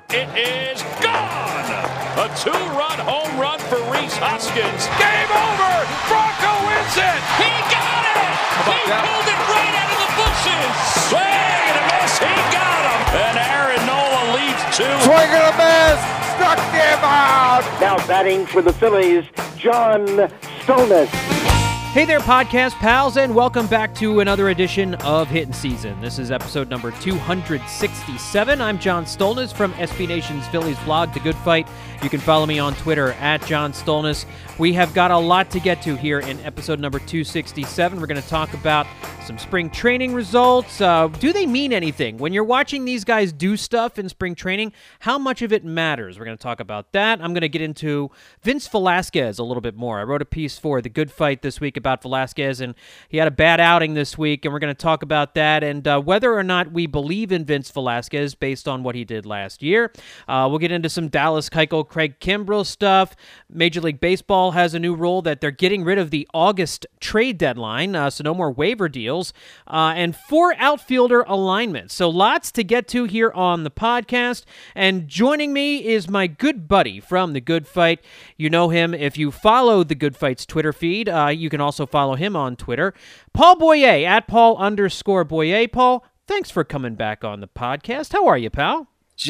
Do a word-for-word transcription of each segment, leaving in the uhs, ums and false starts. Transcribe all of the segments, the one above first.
It is gone! A two-run home run for Rhys Hoskins. Game over! Bronco wins it! He got it! He that? pulled it right out of the bushes! Swing and a miss! He got him! And Aaron Nola leads two. Swing and a miss! Struck him out! Now batting for the Phillies, John Stolnis. Hey there, podcast pals, and welcome back to another edition of Hittin' Season. This is episode number two hundred sixty-seven. I'm John Stolnis from S B Nation's Phillies blog, The Good Fight. You can follow me on Twitter at John Stolnis. We have got a lot to get to here in episode number two sixty-seven. We're going to talk about some spring training results. Uh, do they mean anything? When you're watching these guys do stuff in spring training, how much of it matters? We're going to talk about that. I'm going to get into Vince Velasquez a little bit more. I wrote a piece for The Good Fight this week about Velasquez, and he had a bad outing this week, and we're going to talk about that and uh, whether or not we believe in Vince Velasquez based on what he did last year. Uh, we'll get into some Dallas Keuchel, Craig Kimbrell stuff. Major League Baseball has a new rule that they're getting rid of the August trade deadline, uh, so no more waiver deals, uh, and four outfielder alignments. So lots to get to here on the podcast, and joining me is my good buddy from The Good Fight. You know him if you follow The Good Fight's Twitter feed. Uh, you can also follow him on Twitter. Paul Boyer, at Paul underscore Boyer. Paul, thanks for coming back on the podcast. How are you, pal?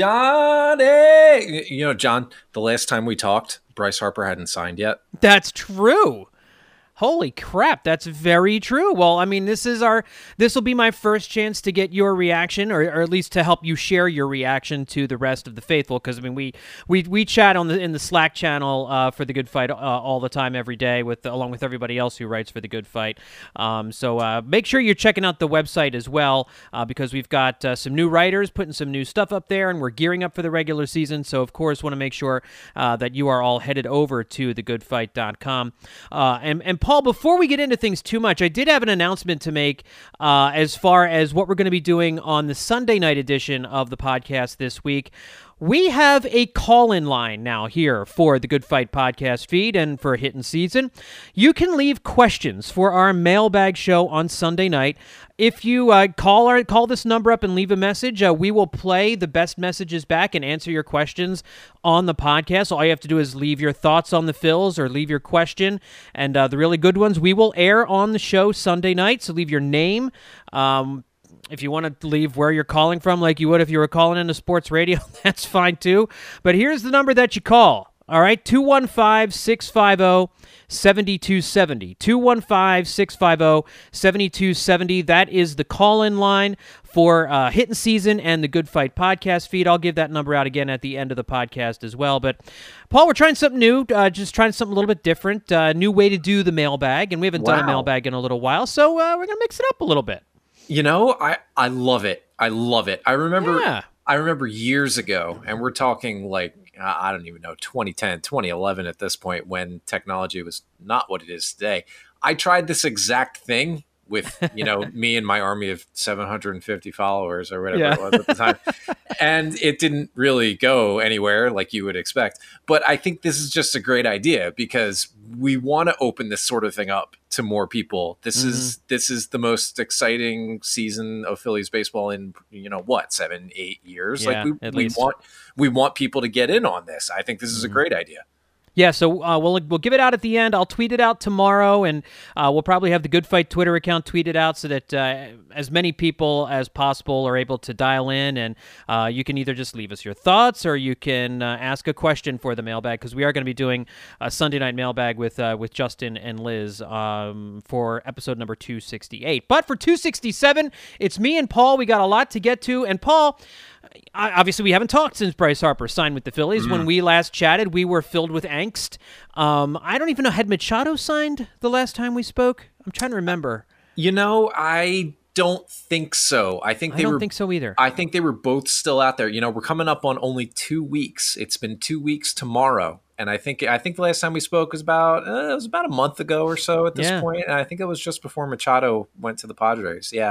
Johnny! You know, John, the last time we talked, Bryce Harper hadn't signed yet. That's true. Holy crap, that's very true. Well, I mean, this is our, this will be my first chance to get your reaction, or, or at least to help you share your reaction to the rest of the faithful, because I mean, we we we chat on the in the Slack channel uh, for The Good Fight uh, all the time, every day, with along with everybody else who writes for The Good Fight. Um, so uh, make sure you're checking out the website as well, uh, because we've got uh, some new writers putting some new stuff up there, and we're gearing up for the regular season. So of course, want to make sure uh, that you are all headed over to the good fight dot com. Uh, and and Paul, before we get into things too much, I did have an announcement to make uh, as far as what we're going to be doing on the Sunday night edition of the podcast this week. We have a call-in line now here for the Good Fight podcast feed and for Hittin' Season. You can leave questions for our mailbag show on Sunday night. If you uh, call our, call this number up and leave a message, uh, we will play the best messages back and answer your questions on the podcast. All you have to do is leave your thoughts on the Phils or leave your question, and uh, the really good ones we will air on the show Sunday night, so leave your name. Um, If you want to leave where you're calling from, like you would if you were calling into sports radio, that's fine too. But here's the number that you call. All right, two one five, six five zero, seven two seven zero. two one five, six five zero, seven two seven zero. That is the call-in line for uh, Hittin' Season and the Good Fight podcast feed. I'll give that number out again at the end of the podcast as well. But, Paul, we're trying something new, uh, just trying something a little bit different, uh, new way to do the mailbag, and we haven't wow. done a mailbag in a little while, so uh, we're going to mix it up a little bit. You know, I, I love it. I love it. I remember yeah. I remember years ago, and we're talking like, I don't even know, twenty ten, twenty eleven at this point, when technology was not what it is today. I tried this exact thing with, you know, me and my army of seven hundred fifty followers or whatever yeah. it was at the time. And it didn't really go anywhere like you would expect. But I think this is just a great idea, because we want to open this sort of thing up to more people. This mm-hmm. is this is the most exciting season of Phillies baseball in, you know, what, seven, eight years. Yeah, like we, at we least. want we want people to get in on this. I think this is mm-hmm. a great idea. Yeah, so uh, we'll we'll give it out at the end. I'll tweet it out tomorrow, and uh, we'll probably have the Good Fight Twitter account tweeted out so that uh, as many people as possible are able to dial in, and uh, you can either just leave us your thoughts or you can uh, ask a question for the mailbag, because we are going to be doing a Sunday night mailbag with uh, with Justin and Liz um, for episode number two sixty-eight. But for two sixty-seven, it's me and Paul. We got a lot to get to, and Paul, obviously, we haven't talked since Bryce Harper signed with the Phillies. Mm. When we last chatted, we were filled with angst. Um, I don't even know, had Machado signed the last time we spoke? I'm trying to remember. You know, I don't think so. I think they I don't were, think so either. I think they were both still out there. You know, we're coming up on only two weeks. It's been two weeks tomorrow. And I think I think the last time we spoke was about uh, it was about a month ago or so at this yeah. point. And I think it was just before Machado went to the Padres. Yeah.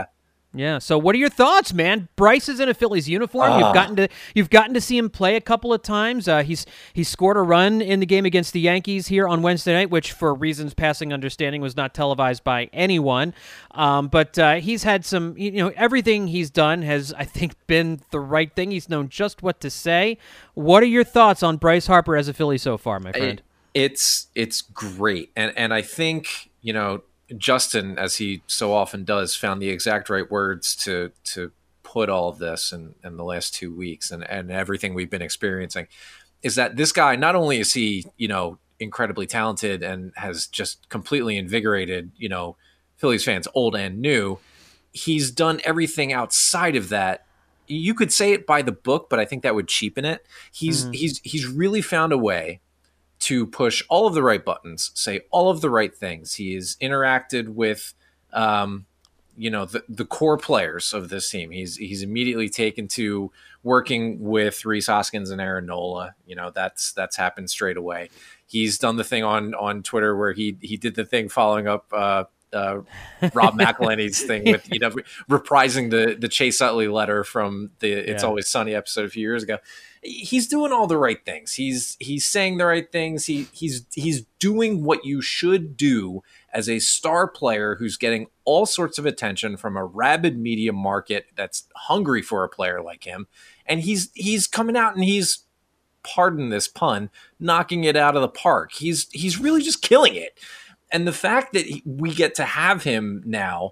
Yeah. So, what are your thoughts, man? Bryce is in a Phillies uniform. Uh. You've gotten to you've gotten to see him play a couple of times. Uh, he's he's scored a run in the game against the Yankees here on Wednesday night, which, for reasons passing understanding, was not televised by anyone. Um, but uh, he's had some, you know, everything he's done has, I think, been the right thing. He's known just what to say. What are your thoughts on Bryce Harper as a Philly so far, my friend? It, it's it's great, and and I think, you know, Justin, as he so often does, found the exact right words to to put all of this in, in the last two weeks and, and everything we've been experiencing, is that this guy, not only is he, you know, incredibly talented and has just completely invigorated, you know, Phillies fans, old and new, he's done everything outside of that. You could say it by the book, but I think that would cheapen it. He's mm-hmm. he's he's really found a way to push all of the right buttons, say all of the right things. He has interacted with, um, you know, the, the core players of this team. He's he's immediately taken to working with Rhys Hoskins and Aaron Nola. You know, that's that's happened straight away. He's done the thing on on Twitter where he he did the thing following up uh, uh, Rob McElhenney's thing with, you know, reprising the the Chase Utley letter from the It's yeah. Always Sunny episode a few years ago. He's doing all the right things. He's he's saying the right things. He he's he's doing what you should do as a star player who's getting all sorts of attention from a rabid media market that's hungry for a player like him. And he's he's coming out and he's, pardon this pun, knocking it out of the park. He's he's really just killing it. And the fact that he, we get to have him now,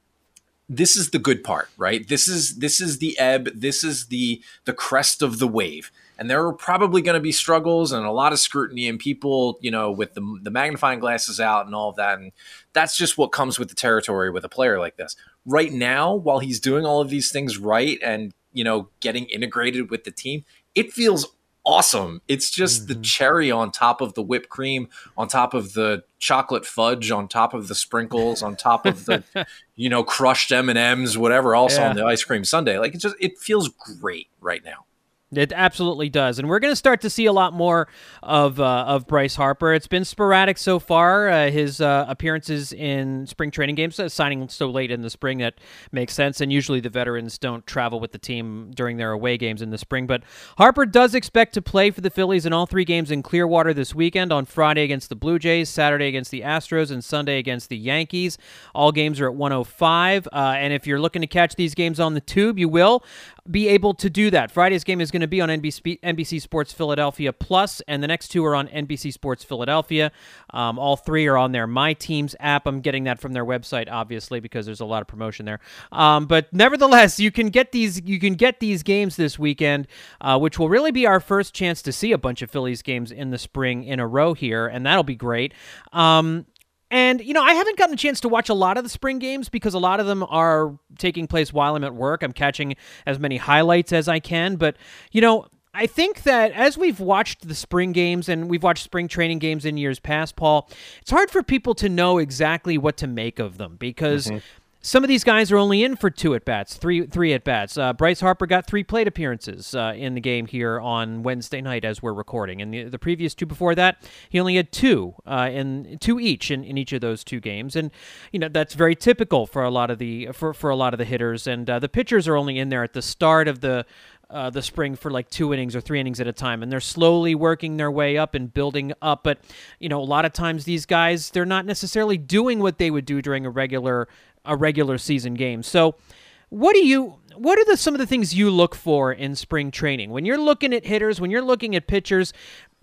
this is the good part, right? This is this is the ebb. This is the the crest of the wave. And there are probably going to be struggles and a lot of scrutiny and people, you know, with the, the magnifying glasses out and all of that. And that's just what comes with the territory with a player like this. Right now, while he's doing all of these things right and, you know, getting integrated with the team, it feels awesome. It's just mm-hmm. the cherry on top of the whipped cream, on top of the chocolate fudge, on top of the sprinkles, on top of the, you know, crushed M and M's, whatever else yeah. on the ice cream sundae. Like, it just, it feels great right now. It absolutely does, and we're going to start to see a lot more of uh, of Bryce Harper. It's been sporadic so far. Uh, his uh, appearances in spring training games, uh, signing so late in the spring, that makes sense. And usually the veterans don't travel with the team during their away games in the spring. But Harper does expect to play for the Phillies in all three games in Clearwater this weekend: on Friday against the Blue Jays, Saturday against the Astros, and Sunday against the Yankees. All games are at one oh five, uh, and if you're looking to catch these games on the tube, you will be able to do that. Friday's game is going to be on N B C, N B C Sports Philadelphia Plus, and the next two are on N B C Sports Philadelphia. Um, all three are on their My Teams app. I'm getting that from their website, obviously, because there's a lot of promotion there. Um, but nevertheless, you can get these you can get these games this weekend, uh, which will really be our first chance to see a bunch of Phillies games in the spring in a row here, and that'll be great. Um, And, you know, I haven't gotten a chance to watch a lot of the spring games because a lot of them are taking place while I'm at work. I'm catching as many highlights as I can. But, you know, I think that as we've watched the spring games and we've watched spring training games in years past, Paul, it's hard for people to know exactly what to make of them because mm-hmm. some of these guys are only in for two at-bats, three three at-bats. Uh, Bryce Harper got three plate appearances uh, in the game here on Wednesday night as we're recording. And the, the previous two before that, he only had two, uh, in two each in, in each of those two games. And, you know, that's very typical for a lot of the for, for a lot of the hitters. And uh, the pitchers are only in there at the start of the Uh, the spring for like two innings or three innings at a time, and they're slowly working their way up and building up. But, you know, a lot of times these guys, they're not necessarily doing what they would do during a regular a regular season game. So what do you what are the some of the things you look for in spring training when you're looking at hitters, when you're looking at pitchers?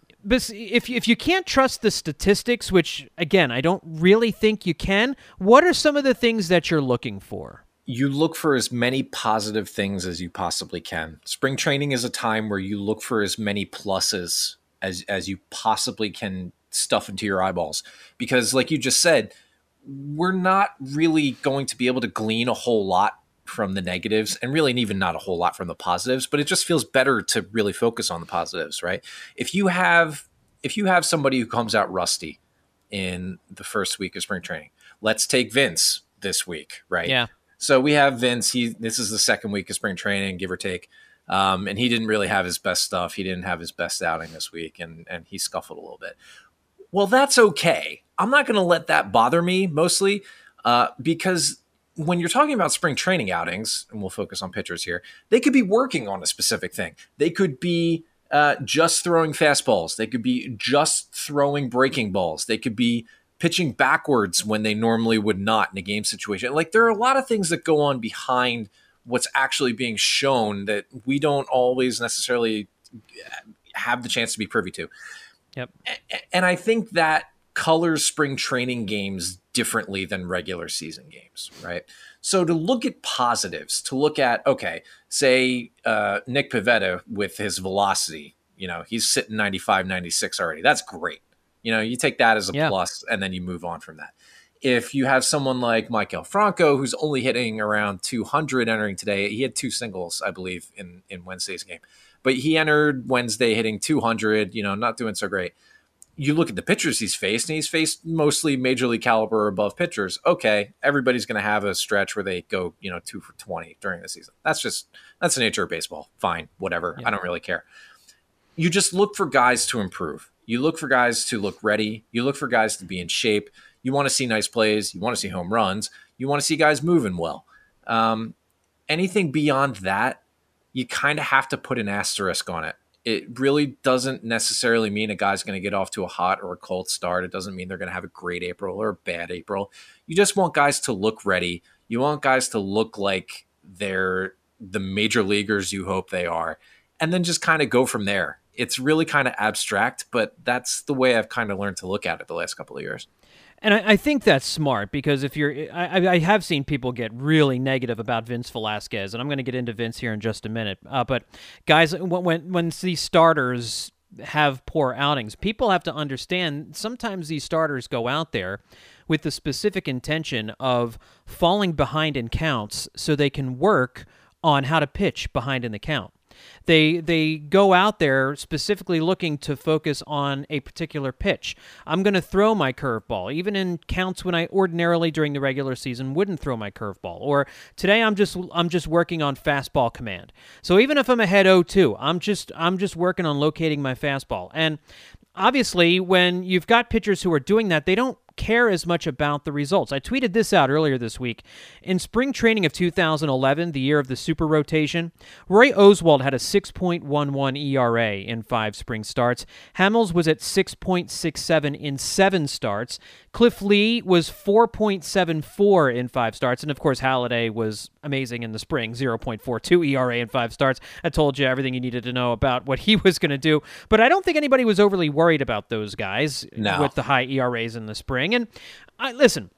If if you can't trust the statistics, which again I don't really think you can, what are some of the things that you're looking for? You look for as many positive things as you possibly can. Spring training is a time where you look for as many pluses as, as you possibly can stuff into your eyeballs. Because like you just said, we're not really going to be able to glean a whole lot from the negatives and really even not a whole lot from the positives, but it just feels better to really focus on the positives, right? If you have, if you have somebody who comes out rusty in the first week of spring training, let's take Vince this week, right? Yeah. So we have Vince. He this is the second week of spring training, give or take, um, and he didn't really have his best stuff. He didn't have his best outing this week, and and he scuffled a little bit. Well, that's okay. I'm not going to let that bother me mostly uh, because when you're talking about spring training outings, and we'll focus on pitchers here, they could be working on a specific thing. They could be uh, just throwing fastballs. They could be just throwing breaking balls. They could be pitching backwards when they normally would not in a game situation. Like, there are a lot of things that go on behind what's actually being shown that we don't always necessarily have the chance to be privy to. Yep. And I think that colors spring training games differently than regular season games, right? So to look at positives, to look at, okay, say uh, Nick Pivetta with his velocity, you know, he's sitting ninety-five, ninety-six already. That's great. You know, you take that as a yeah. plus, and then you move on from that. If you have someone like Maikel Franco, who's only hitting around two hundred entering today, he had two singles, I believe, in, in Wednesday's game. But he entered Wednesday hitting two hundred, you know, not doing so great. You look at the pitchers he's faced, and he's faced mostly major league caliber or above pitchers. Okay, everybody's going to have a stretch where they go, you know, two for twenty during the season. That's just, that's the nature of baseball. Fine, whatever. Yeah. I don't really care. You just look for guys to improve. You look for guys to look ready. You look for guys to be in shape. You want to see nice plays. You want to see home runs. You want to see guys moving well. Um, anything beyond that, you kind of have to put an asterisk on it. It really doesn't necessarily mean a guy's going to get off to a hot or a cold start. It doesn't mean they're going to have a great April or a bad April. You just want guys to look ready. You want guys to look like they're the major leaguers you hope they are, and then just kind of go from there. It's really kind of abstract, but that's the way I've kind of learned to look at it the last couple of years. And I, I think that's smart, because if you're, I, I have seen people get really negative about Vince Velasquez, and I'm going to get into Vince here in just a minute. Uh, but guys, when, when when these starters have poor outings, people have to understand sometimes these starters go out there with the specific intention of falling behind in counts so they can work on how to pitch behind in the count. They they go out there specifically looking to focus on a particular pitch. I'm going to throw my curveball, even in counts when I ordinarily during the regular season wouldn't throw my curveball. Or today I'm just I'm just working on fastball command. So even if I'm ahead oh two, I'm just I'm just working on locating my fastball. And obviously, when you've got pitchers who are doing that, they don't care as much about the results. I tweeted this out earlier this week. In spring training of two thousand eleven, the year of the super rotation, Roy Oswalt had a six point one one E R A in five spring starts. Hamels was at six point six seven in seven starts. Cliff Lee was four point seven four in five starts. And of course, Halladay was amazing in the spring, zero point four two E R A in five starts. I told you everything you needed to know about what he was going to do. But I don't think anybody was overly worried about those guys no. with the high E R As in the spring. And I, listen,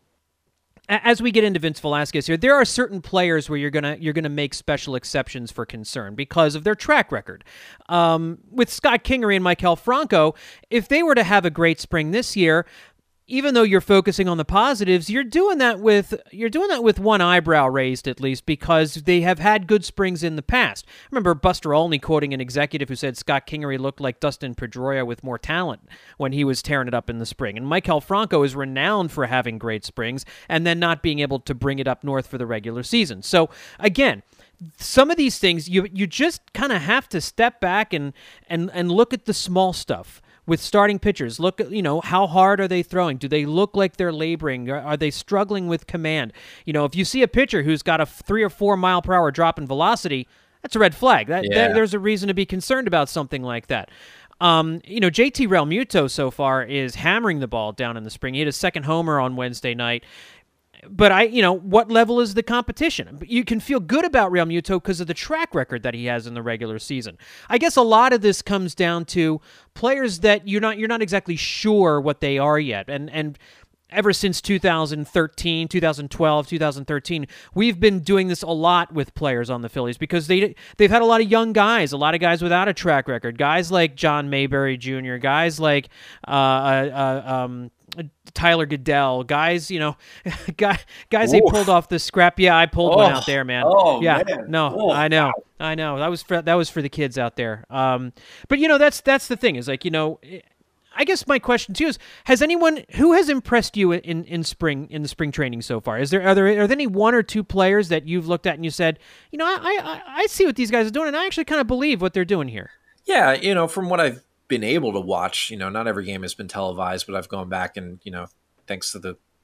as we get into Vince Velasquez here, there are certain players where you're gonna you're gonna make special exceptions for concern because of their track record. Um, with Scott Kingery and Maikel Franco, if they were to have a great spring this year, even though you're focusing on the positives, you're doing that with you're doing that with one eyebrow raised, at least, because they have had good springs in the past. I remember Buster Olney quoting an executive who said Scott Kingery looked like Dustin Pedroia with more talent when he was tearing it up in the spring. And Maikel Franco is renowned for having great springs and then not being able to bring it up north for the regular season. So, again, some of these things, you you just kind of have to step back and, and, and look at the small stuff. With starting pitchers, look at, you know, how hard are they throwing? Do they look like they're laboring? Are they struggling with command? You know, if you see a pitcher who's got a three or four mile per hour drop in velocity, that's a red flag. That, yeah. that there's a reason to be concerned about something like that. Um, you know, J T Realmuto so far is hammering the ball down in the spring. He hit a second homer on Wednesday night. But I, you know, what level is the competition? You can feel good about Realmuto because of the track record that he has in the regular season. I guess a lot of this comes down to players that you're not you're not exactly sure what they are yet. And and ever since two thousand thirteen, two thousand twelve, two thousand thirteen, we've been doing this a lot with players on the Phillies because they they've had a lot of young guys, a lot of guys without a track record, guys like John Mayberry Junior, guys like uh, uh, um. Tyler Goodell, guys, you know, guy, guys, Ooh. They pulled off the scrap. Yeah, I pulled oh. one out there, man. Oh, yeah, man. no, oh, I know, wow. I know. That was for that was for the kids out there. Um, but you know, that's that's the thing is like, you know, I guess my question to you is: has anyone who has impressed you in, in spring in the spring training so far? Is there are there are there any one or two players that you've looked at and you said, you know, I I, I see what these guys are doing, and I actually kind of believe what they're doing here? Yeah, you know, from what I've been able to watch, you know, not every game has been televised, but I've gone back and, you know, thanks to the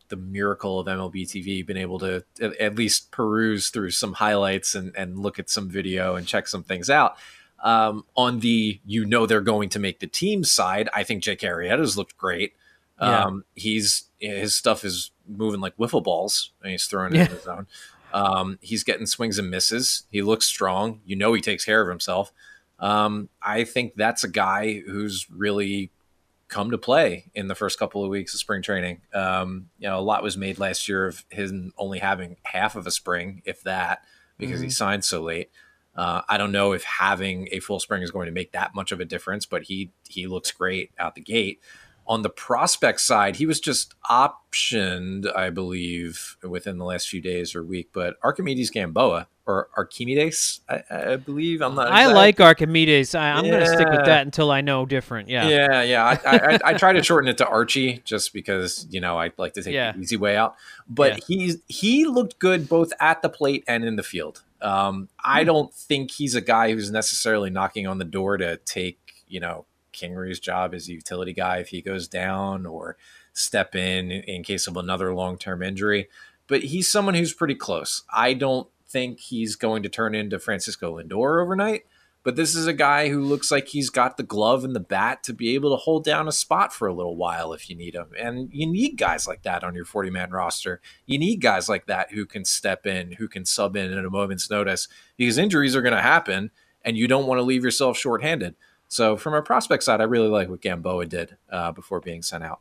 the miracle of M L B T V, been able to at least peruse through some highlights and, and look at some video and check some things out. Um, on the, you know, they're going to make the team side, I think Jake Arrieta's looked great. Yeah. Um, he's, his stuff is moving like wiffle balls and he's throwing it Yeah. in the zone. Um, he's getting swings and misses. He looks strong. You know, he takes care of himself. Um, I think that's a guy who's really come to play in the first couple of weeks of spring training. Um, you know, a lot was made last year of him only having half of a spring, if that, because mm-hmm. he signed so late. Uh, I don't know if having a full spring is going to make that much of a difference, but he he looks great out the gate. On the prospect side, he was just optioned, I believe, within the last few days or week. But Archimedes Gamboa, or Archimedes, I, I believe. I'm not. I exact. like Archimedes. I, I'm yeah. going to stick with that until I know different. Yeah, yeah, yeah. I, I, I try to shorten it to Archie just because you know I like to take yeah. the easy way out. But yeah. he's he looked good both at the plate and in the field. Um, I don't think he's a guy who's necessarily knocking on the door to take, you know, Kingery's job as a utility guy if he goes down or step in in case of another long-term injury. But he's someone who's pretty close. I don't think he's going to turn into Francisco Lindor overnight, but this is a guy who looks like he's got the glove and the bat to be able to hold down a spot for a little while if you need him. And you need guys like that on your forty-man roster. You need guys like that who can step in, who can sub in at a moment's notice, because injuries are going to happen and you don't want to leave yourself shorthanded. So from a prospect side, I really like what Gamboa did uh, before being sent out.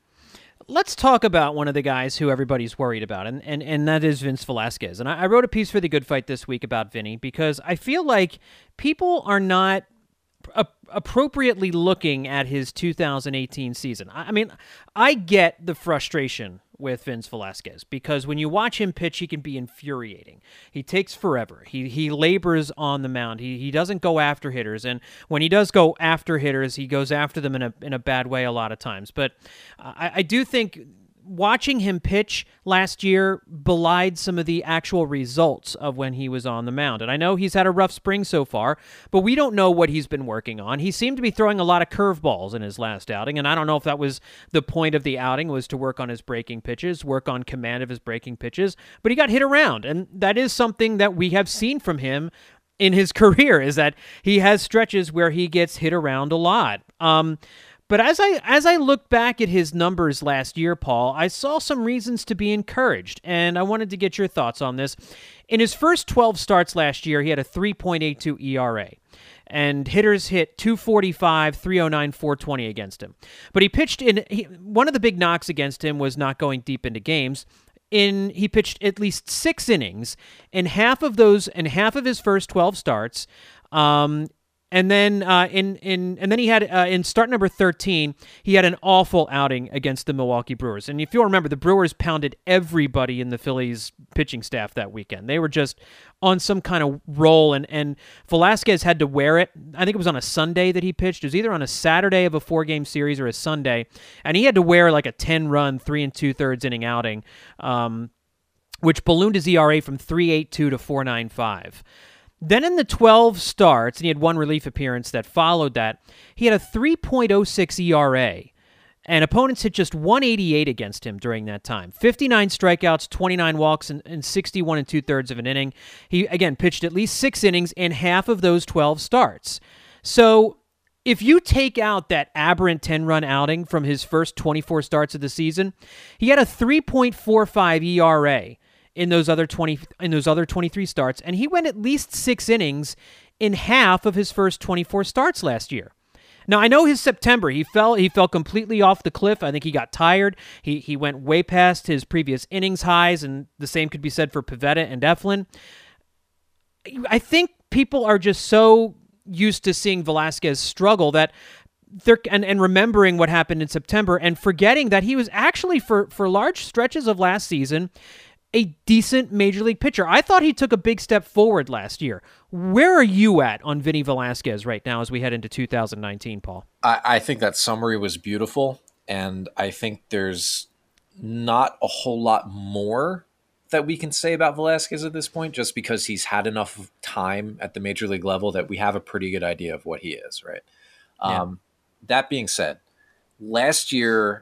Let's talk about one of the guys who everybody's worried about, and, and, and that is Vince Velasquez. And I, I wrote a piece for The Good Fight this week about Vinny because I feel like people are not a- appropriately looking at his two thousand eighteen season. I, I mean, I get the frustration with Vince Velasquez because when you watch him pitch, he can be infuriating. He takes forever. He he labors on the mound. He he doesn't go after hitters, and when he does go after hitters, he goes after them in a in a bad way a lot of times. But I, I do think watching him pitch last year belied some of the actual results of when he was on the mound. And I know he's had a rough spring so far, but we don't know what he's been working on. He seemed to be throwing a lot of curveballs in his last outing, and I don't know if that was the point of the outing, was to work on his breaking pitches, work on command of his breaking pitches, but he got hit around, and that is something that we have seen from him in his career, is that he has stretches where he gets hit around a lot. Um, But as I as I looked back at his numbers last year, Paul, I saw some reasons to be encouraged, and I wanted to get your thoughts on this. In his first twelve starts last year, he had a three point eight two E R A, and hitters hit two forty-five, three oh nine, four twenty against him. But he pitched in he, one of the big knocks against him was not going deep into games. In he pitched at least six innings in half of those in half of his first twelve starts. Um, And then uh, in in and then he had uh, in start number thirteen, he had an awful outing against the Milwaukee Brewers. And if you'll remember, the Brewers pounded everybody in the Phillies pitching staff that weekend. They were just on some kind of roll, and, and Velasquez had to wear it. I think it was on a Sunday that he pitched. It was either on a Saturday of a four-game series or a Sunday, and he had to wear like a ten-run, three and two-thirds inning outing, um, which ballooned his E R A from three point eight two to four point nine five. Then in the twelve starts, and he had one relief appearance that followed that, he had a three point oh six E R A, and opponents hit just one eighty-eight against him during that time. fifty-nine strikeouts, twenty-nine walks, and, and sixty-one and two-thirds of an inning. He, again, pitched at least six innings in half of those twelve starts. So if you take out that aberrant ten-run outing from his first twenty-four starts of the season, he had a three point four five E R A. in those other twenty in those other twenty-three starts, and he went at least six innings in half of his first twenty-four starts last year. Now, I know his September, he fell he fell completely off the cliff. I think he got tired. He he went way past his previous innings highs, and the same could be said for Pivetta and Eflin. I think people are just so used to seeing Velasquez struggle that they're and, and remembering what happened in September and forgetting that he was actually, for, for large stretches of last season, a decent major league pitcher. I thought he took a big step forward last year. Where are you at on Vinny Velasquez right now as we head into two thousand nineteen, Paul? I, I think that summary was beautiful, and I think there's not a whole lot more that we can say about Velasquez at this point, just because he's had enough time at the major league level that we have a pretty good idea of what he is, right? Yeah. Um, that being said, last year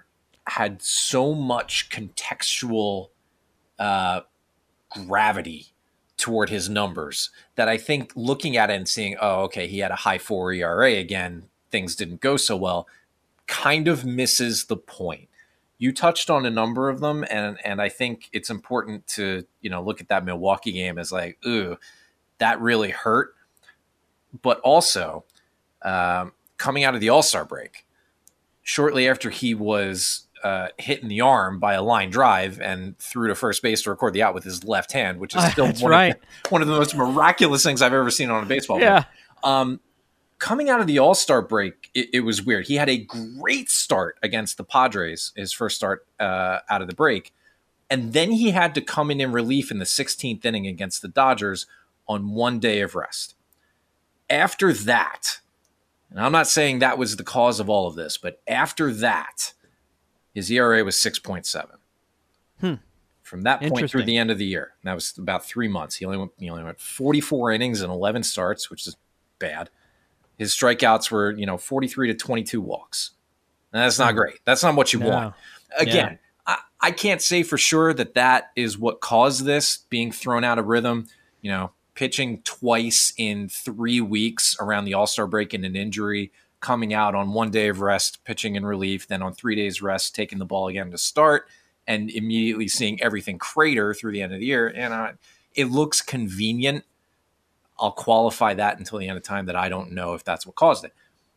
had so much contextual uh, gravity toward his numbers that I think looking at it and seeing, oh, okay, he had a high four E R A again, things didn't go so well, kind of misses the point. You touched on a number of them, and and I think it's important to, you know, look at that Milwaukee game as like, ooh, that really hurt. But also, um, coming out of the All-Star break, shortly after he was uh, hit in the arm by a line drive and threw to first base to record the out with his left hand, which is still That's one, right. of the, one of the most miraculous things I've ever seen on a baseball Yeah. field. Um, coming out of the All-Star break, it, it was weird. He had a great start against the Padres, his first start uh, out of the break. And then he had to come in in relief in the sixteenth inning against the Dodgers on one day of rest. After that, and I'm not saying that was the cause of all of this, but after that, his E R A was six point seven. Hmm. From that point through Interesting. the end of the year. And that was about three months. He only went, he only went forty-four innings and eleven starts, which is bad. His strikeouts were, you know, forty-three to twenty-two walks. And that's not great. That's not what you No. want. Again, I, I can't say for sure that that is what caused this, being thrown out of rhythm. You know, pitching twice in three weeks around the All-Star break and an injury, coming out on one day of rest, pitching in relief, then on three days rest, taking the ball again to start, and immediately seeing everything crater through the end of the year. And uh, it looks convenient. I'll qualify that until the end of time that I don't know if that's what caused it.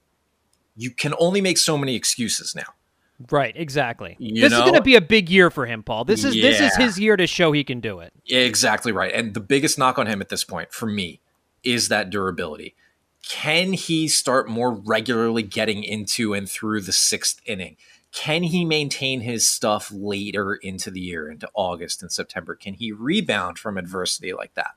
You can only make so many excuses now. Right, exactly. You this know? is going to be a big year for him, Paul. This is this is Yeah. his year to show he can do it. Exactly right. And the biggest knock on him at this point, for me, is that durability. Can he start more regularly getting into and through the sixth inning? Can he maintain his stuff later into the year, into August and September? Can he rebound from adversity like that?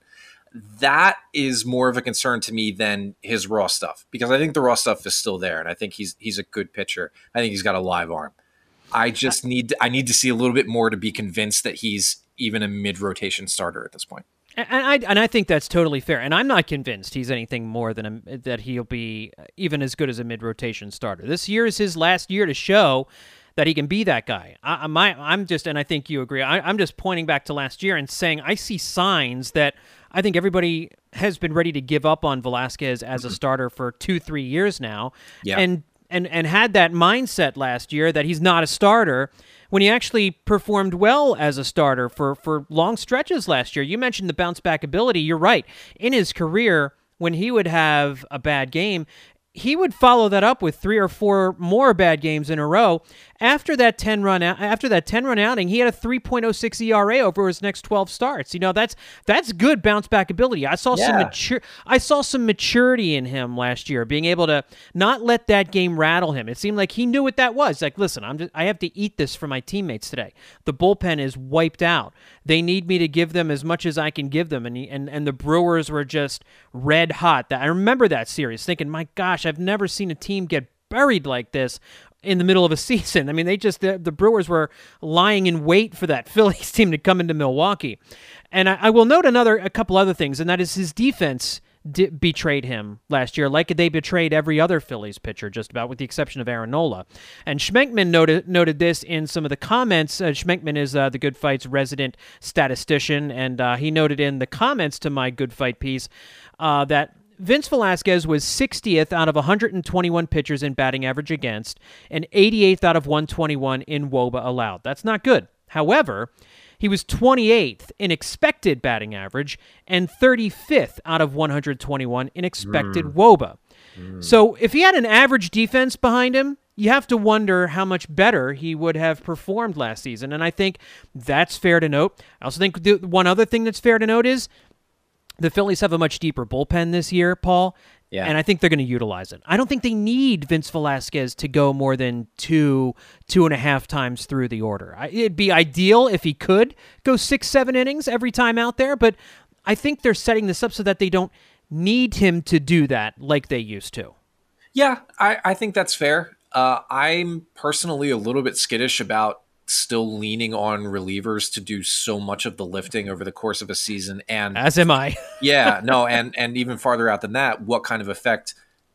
That is more of a concern to me than his raw stuff, because I think the raw stuff is still there, and I think he's he's a good pitcher. I think he's got a live arm. I just need to, I need to see a little bit more to be convinced that he's even a mid-rotation starter at this point. And I and I think that's totally fair. And I'm not convinced he's anything more than a, that he'll be even as good as a mid-rotation starter. This year is his last year to show that he can be that guy. I, my, I'm just, and I think you agree, I, I'm just pointing back to last year and saying I see signs that I think everybody has been ready to give up on Velasquez as a starter for two, three years now. Yeah. And and and had that mindset last year that he's not a starter when he actually performed well as a starter for, for long stretches last year. You mentioned the bounce back ability. You're right. In his career, when he would have a bad game, he would follow that up with three or four more bad games in a row. After that ten run out, after that ten run outing, he had a three point oh six E R A over his next twelve starts. You know, that's that's good bounce back ability. I saw some Yeah. mature I saw some maturity in him last year, being able to not let that game rattle him. It seemed like he knew what that was. Like, listen, I'm just, I have to eat this for my teammates today. The bullpen is wiped out. They need me to give them as much as I can give them, and he, and and the Brewers were just red hot. That I remember that series, thinking, my gosh, I've never seen a team get buried like this in the middle of a season. I mean, they just the, the Brewers were lying in wait for that Phillies team to come into Milwaukee. And I, I will note another a couple other things, and that is his defense di- betrayed him last year, like they betrayed every other Phillies pitcher, just about, with the exception of Aaron Nola. And Schmenkman noted noted this in some of the comments. Uh, Schmenkman is uh, the Good Fight's resident statistician, and uh, he noted in the comments to my Good Fight piece uh, that Vince Velasquez was sixtieth out of one hundred twenty-one pitchers in batting average against and eighty-eighth out of one hundred twenty-one in W O B A allowed. That's not good. However, he was twenty-eighth in expected batting average and thirty-fifth out of one hundred twenty-one in expected Mm. W O B A. Mm. So if he had an average defense behind him, you have to wonder how much better he would have performed last season. And I think that's fair to note. I also think the one other thing that's fair to note is the Phillies have a much deeper bullpen this year, Paul, Yeah. and I think they're going to utilize it. I don't think they need Vince Velasquez to go more than two, two and a half times through the order. I, it'd be ideal if he could go six, seven innings every time out there, but I think they're setting this up so that they don't need him to do that like they used to. Yeah, I, I think that's fair. Uh, I'm personally a little bit skittish about still leaning on relievers to do so much of the lifting over the course of a season. And As am I. yeah, no, and and even farther out than that, what kind of effect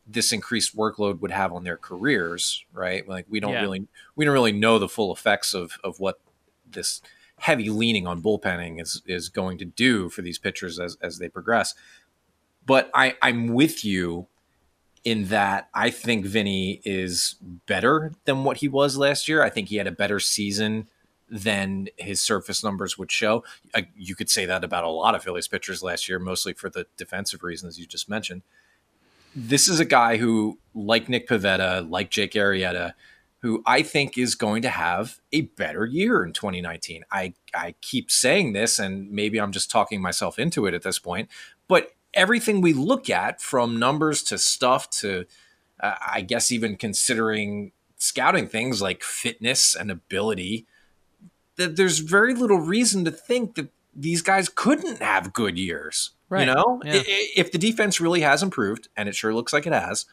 this increased workload would have on their careers, right? Like we don't Yeah. really we don't really know the full effects of of what this heavy leaning on bullpenning is is going to do for these pitchers as as they progress. But I, I'm with you in that I think Vinny is better than what he was last year. I think he had a better season than his surface numbers would show. I, you could say that about a lot of Phillies pitchers last year, mostly for the defensive reasons you just mentioned. This is a guy who, like Nick Pivetta, like Jake Arrieta, who I think is going to have a better year in twenty nineteen. I, I keep saying this, and maybe I'm just talking myself into it at this point, but everything we look at, from numbers to stuff to, uh, I guess, even considering scouting things like fitness and ability, that there's very little reason to think that these guys couldn't have good years. Right. You know, Yeah. if the defense really has improved, and it sure looks like it has,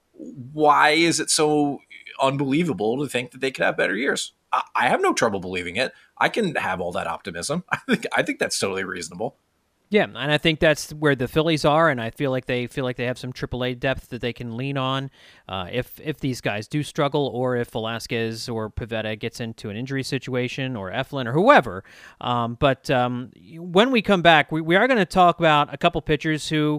why is it so unbelievable to think that they could have better years? I, I have no trouble believing it. I can have all that optimism. I think I think that's totally reasonable. Yeah, and I think that's where the Phillies are, and I feel like they feel like they have some triple A depth that they can lean on uh, if if these guys do struggle, or if Velasquez or Pivetta gets into an injury situation, or Eflin or whoever. Um, but um, when we come back, we, we are going to talk about a couple pitchers who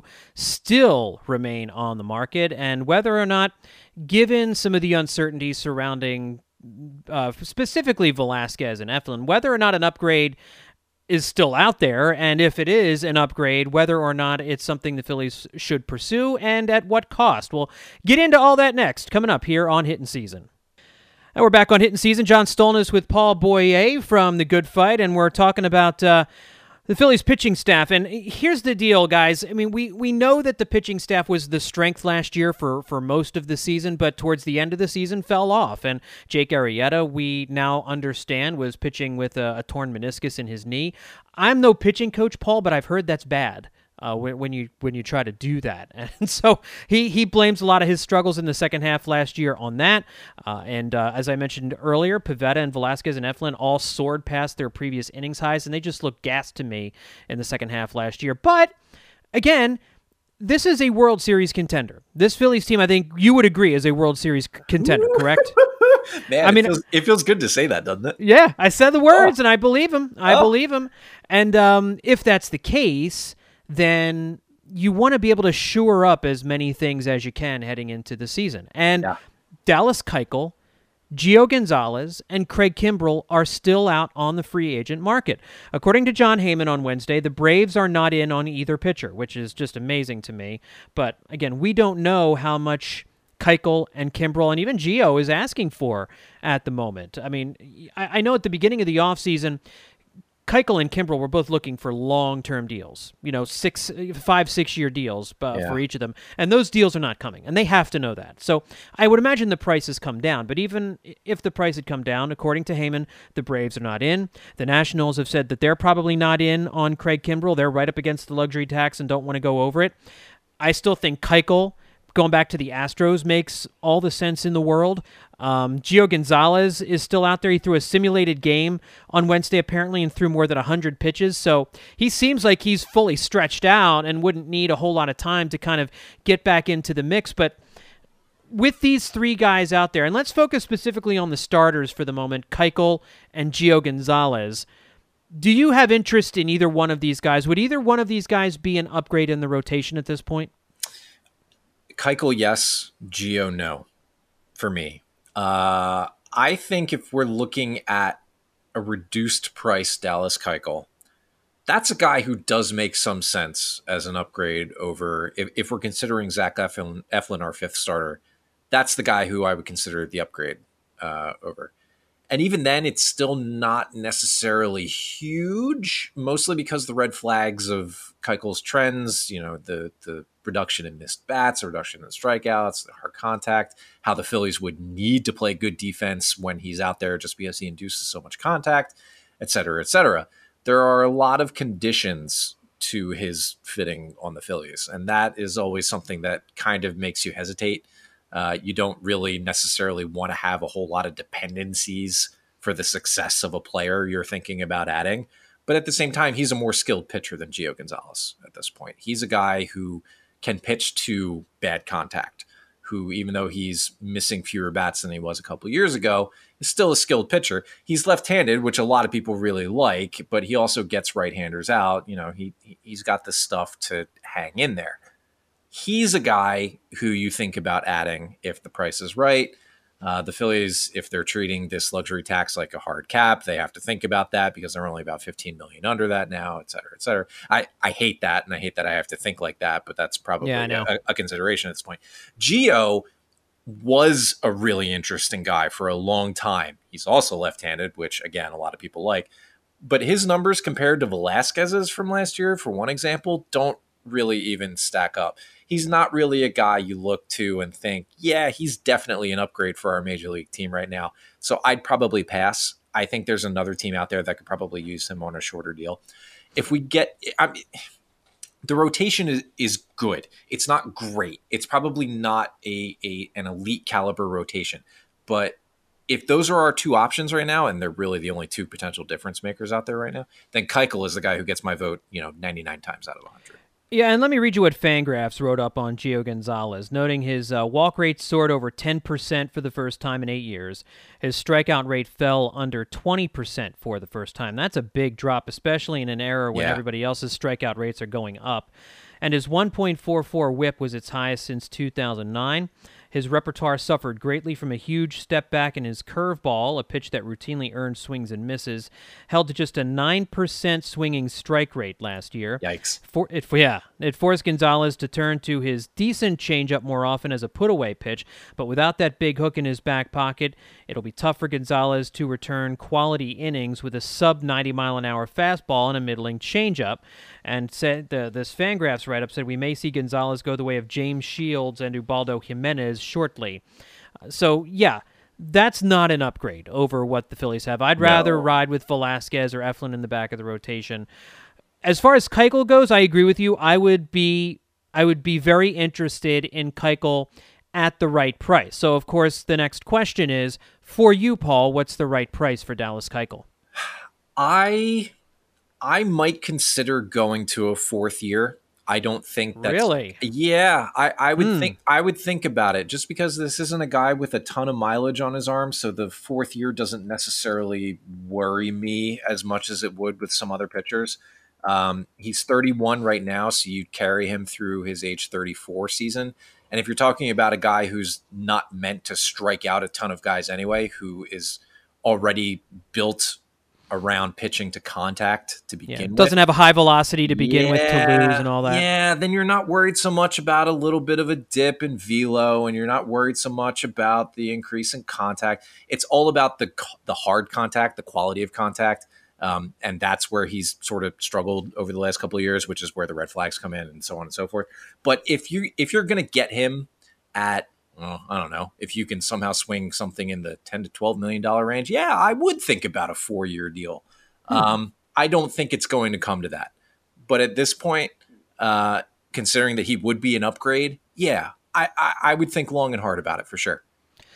still remain on the market, and whether or not, given some of the uncertainty surrounding uh, specifically Velasquez and Eflin, whether or not an upgrade is still out there, and if it is an upgrade, whether or not it's something the Phillies should pursue, and at what cost. We'll get into all that next, coming up here on Hittin' Season. And we're back on Hittin' Season. John Stolnis with Paul Boyer from The Good Fight, and we're talking about uh, the Phillies pitching staff. And here's the deal, guys. I mean, we, we know that the pitching staff was the strength last year for, for most of the season, but towards the end of the season fell off. And Jake Arrieta, we now understand, was pitching with a, a torn meniscus in his knee. I'm no pitching coach, Paul, but I've heard that's bad. Uh, when, when you when you try to do that. And so he, he blames a lot of his struggles in the second half last year on that. Uh, and uh, as I mentioned earlier, Pivetta and Velasquez and Eflin all soared past their previous innings highs, and they just looked gassed to me in the second half last year. But, again, this is a World Series contender. This Phillies team, I think you would agree, is a World Series c- contender, correct? Man, I mean, it feels, it feels good to say that, doesn't it? Yeah, I said the words, Oh. and I believe him. I Oh. believe him. And um, if that's the case, then you want to be able to shore up as many things as you can heading into the season. And Yeah. Dallas Keuchel, Gio Gonzalez, and Craig Kimbrell are still out on the free agent market. According to John Heyman on Wednesday, the Braves are not in on either pitcher, which is just amazing to me. But again, we don't know how much Keuchel and Kimbrell and even Gio is asking for at the moment. I mean, I, I know at the beginning of the offseason, Keuchel and Kimbrell were both looking for long-term deals, you know, six, five, six-year deals uh, Yeah. for each of them, and those deals are not coming, and they have to know that. So I would imagine the price has come down, but even if the price had come down, according to Heyman, the Braves are not in. The Nationals have said that they're probably not in on Craig Kimbrell. They're right up against the luxury tax and don't want to go over it. I still think Keuchel, going back to the Astros, makes all the sense in the world. Um, Gio Gonzalez is still out there. He threw a simulated game on Wednesday, apparently, and threw more than one hundred pitches. So he seems like he's fully stretched out and wouldn't need a whole lot of time to kind of get back into the mix. But with these three guys out there, and let's focus specifically on the starters for the moment, Keuchel and Gio Gonzalez, do you have interest in either one of these guys? Would either one of these guys be an upgrade in the rotation at this point? Keuchel, yes. Gio, no. For me, uh, I think if we're looking at a reduced price Dallas Keuchel, that's a guy who does make some sense as an upgrade over. If, if we're considering Zach Eflin, Eflin our fifth starter, that's the guy who I would consider the upgrade uh, over. And even then, it's still not necessarily huge, mostly because the red flags of Keuchel's trends, you know, the the reduction in missed bats, the reduction in strikeouts, the hard contact, how the Phillies would need to play good defense when he's out there just because he induces so much contact, et cetera, et cetera. There are a lot of conditions to his fitting on the Phillies, and that is always something that kind of makes you hesitate. Uh, you don't really necessarily want to have a whole lot of dependencies for the success of a player you're thinking about adding. But at the same time, he's a more skilled pitcher than Gio Gonzalez at this point. He's a guy who can pitch to bad contact. who, even though he's missing fewer bats than he was a couple years ago, is still a skilled pitcher. He's left-handed, which a lot of people really like, but he also gets right-handers out. You know, he he's got the stuff to hang in there. He's a guy who you think about adding if the price is right. Uh, the Phillies, if they're treating this luxury tax like a hard cap, they have to think about that because they're only about fifteen million under that now, et cetera, et cetera. I, I hate that, and I hate that I have to think like that, but that's probably yeah, a, a consideration at this point. Gio was a really interesting guy for a long time. He's also left-handed, which, again, a lot of people like. But his numbers compared to Velasquez's from last year, for one example, don't really even stack up. He's not really a guy you look to and think, yeah, he's definitely an upgrade for our major league team right now. So I'd probably pass. I think there's another team out there that could probably use him on a shorter deal. If we get, I mean, the rotation is, is good. It's not great. It's probably not a, a an elite caliber rotation. But if those are our two options right now, and they're really the only two potential difference makers out there right now, then Keuchel is the guy who gets my vote, you know, ninety-nine times out of one hundred. Yeah, and let me read you what Fangraphs wrote up on Gio Gonzalez, noting his uh, walk rate soared over ten percent for the first time in eight years. His strikeout rate fell under twenty percent for the first time. That's a big drop, especially in an era when yeah. everybody else's strikeout rates are going up. And his one point four four whip was its highest since two thousand nine. His repertoire suffered greatly from a huge step back in his curveball, a pitch that routinely earned swings and misses, held to just a nine percent swinging strike rate last year. Yikes. For, it, yeah, it forced Gonzalez to turn to his decent changeup more often as a put-away pitch, but without that big hook in his back pocket, it'll be tough for Gonzalez to return quality innings with a sub ninety mile an hour fastball and a middling changeup. And said the, this Fangraphs write-up said we may see Gonzalez go the way of James Shields and Ubaldo Jimenez shortly. Uh, so, yeah, that's not an upgrade over what the Phillies have. I'd rather No. ride with Velasquez or Eflin in the back of the rotation. As far as Keuchel goes, I agree with you. I would be I would be very interested in Keuchel at the right price. So, of course, the next question is, for you, Paul, what's the right price for Dallas Keuchel? I I might consider going to a fourth year. I don't think that's Really? Yeah, I, I would Hmm. think I would think about it just because this isn't a guy with a ton of mileage on his arm, so the fourth year doesn't necessarily worry me as much as it would with some other pitchers. Um, he's thirty-one right now, so you'd carry him through his age thirty-four season. And if you're talking about a guy who's not meant to strike out a ton of guys anyway, who is already built around pitching to contact to begin Yeah. with. Doesn't have a high velocity to begin with to Yeah, lose and all that. Yeah, then you're not worried so much about a little bit of a dip in velo, and you're not worried so much about the increase in contact. It's all about the the hard contact, the quality of contact, um, and that's where he's sort of struggled over the last couple of years, which is where the red flags come in, and so on and so forth. But if you if you're going to get him at, well, I don't know, if you can somehow swing something in the ten to twelve million dollar range, yeah, I would think about a four year deal. Hmm. Um, I don't think it's going to come to that. But at this point, uh, considering that he would be an upgrade, yeah, I, I, I would think long and hard about it for sure.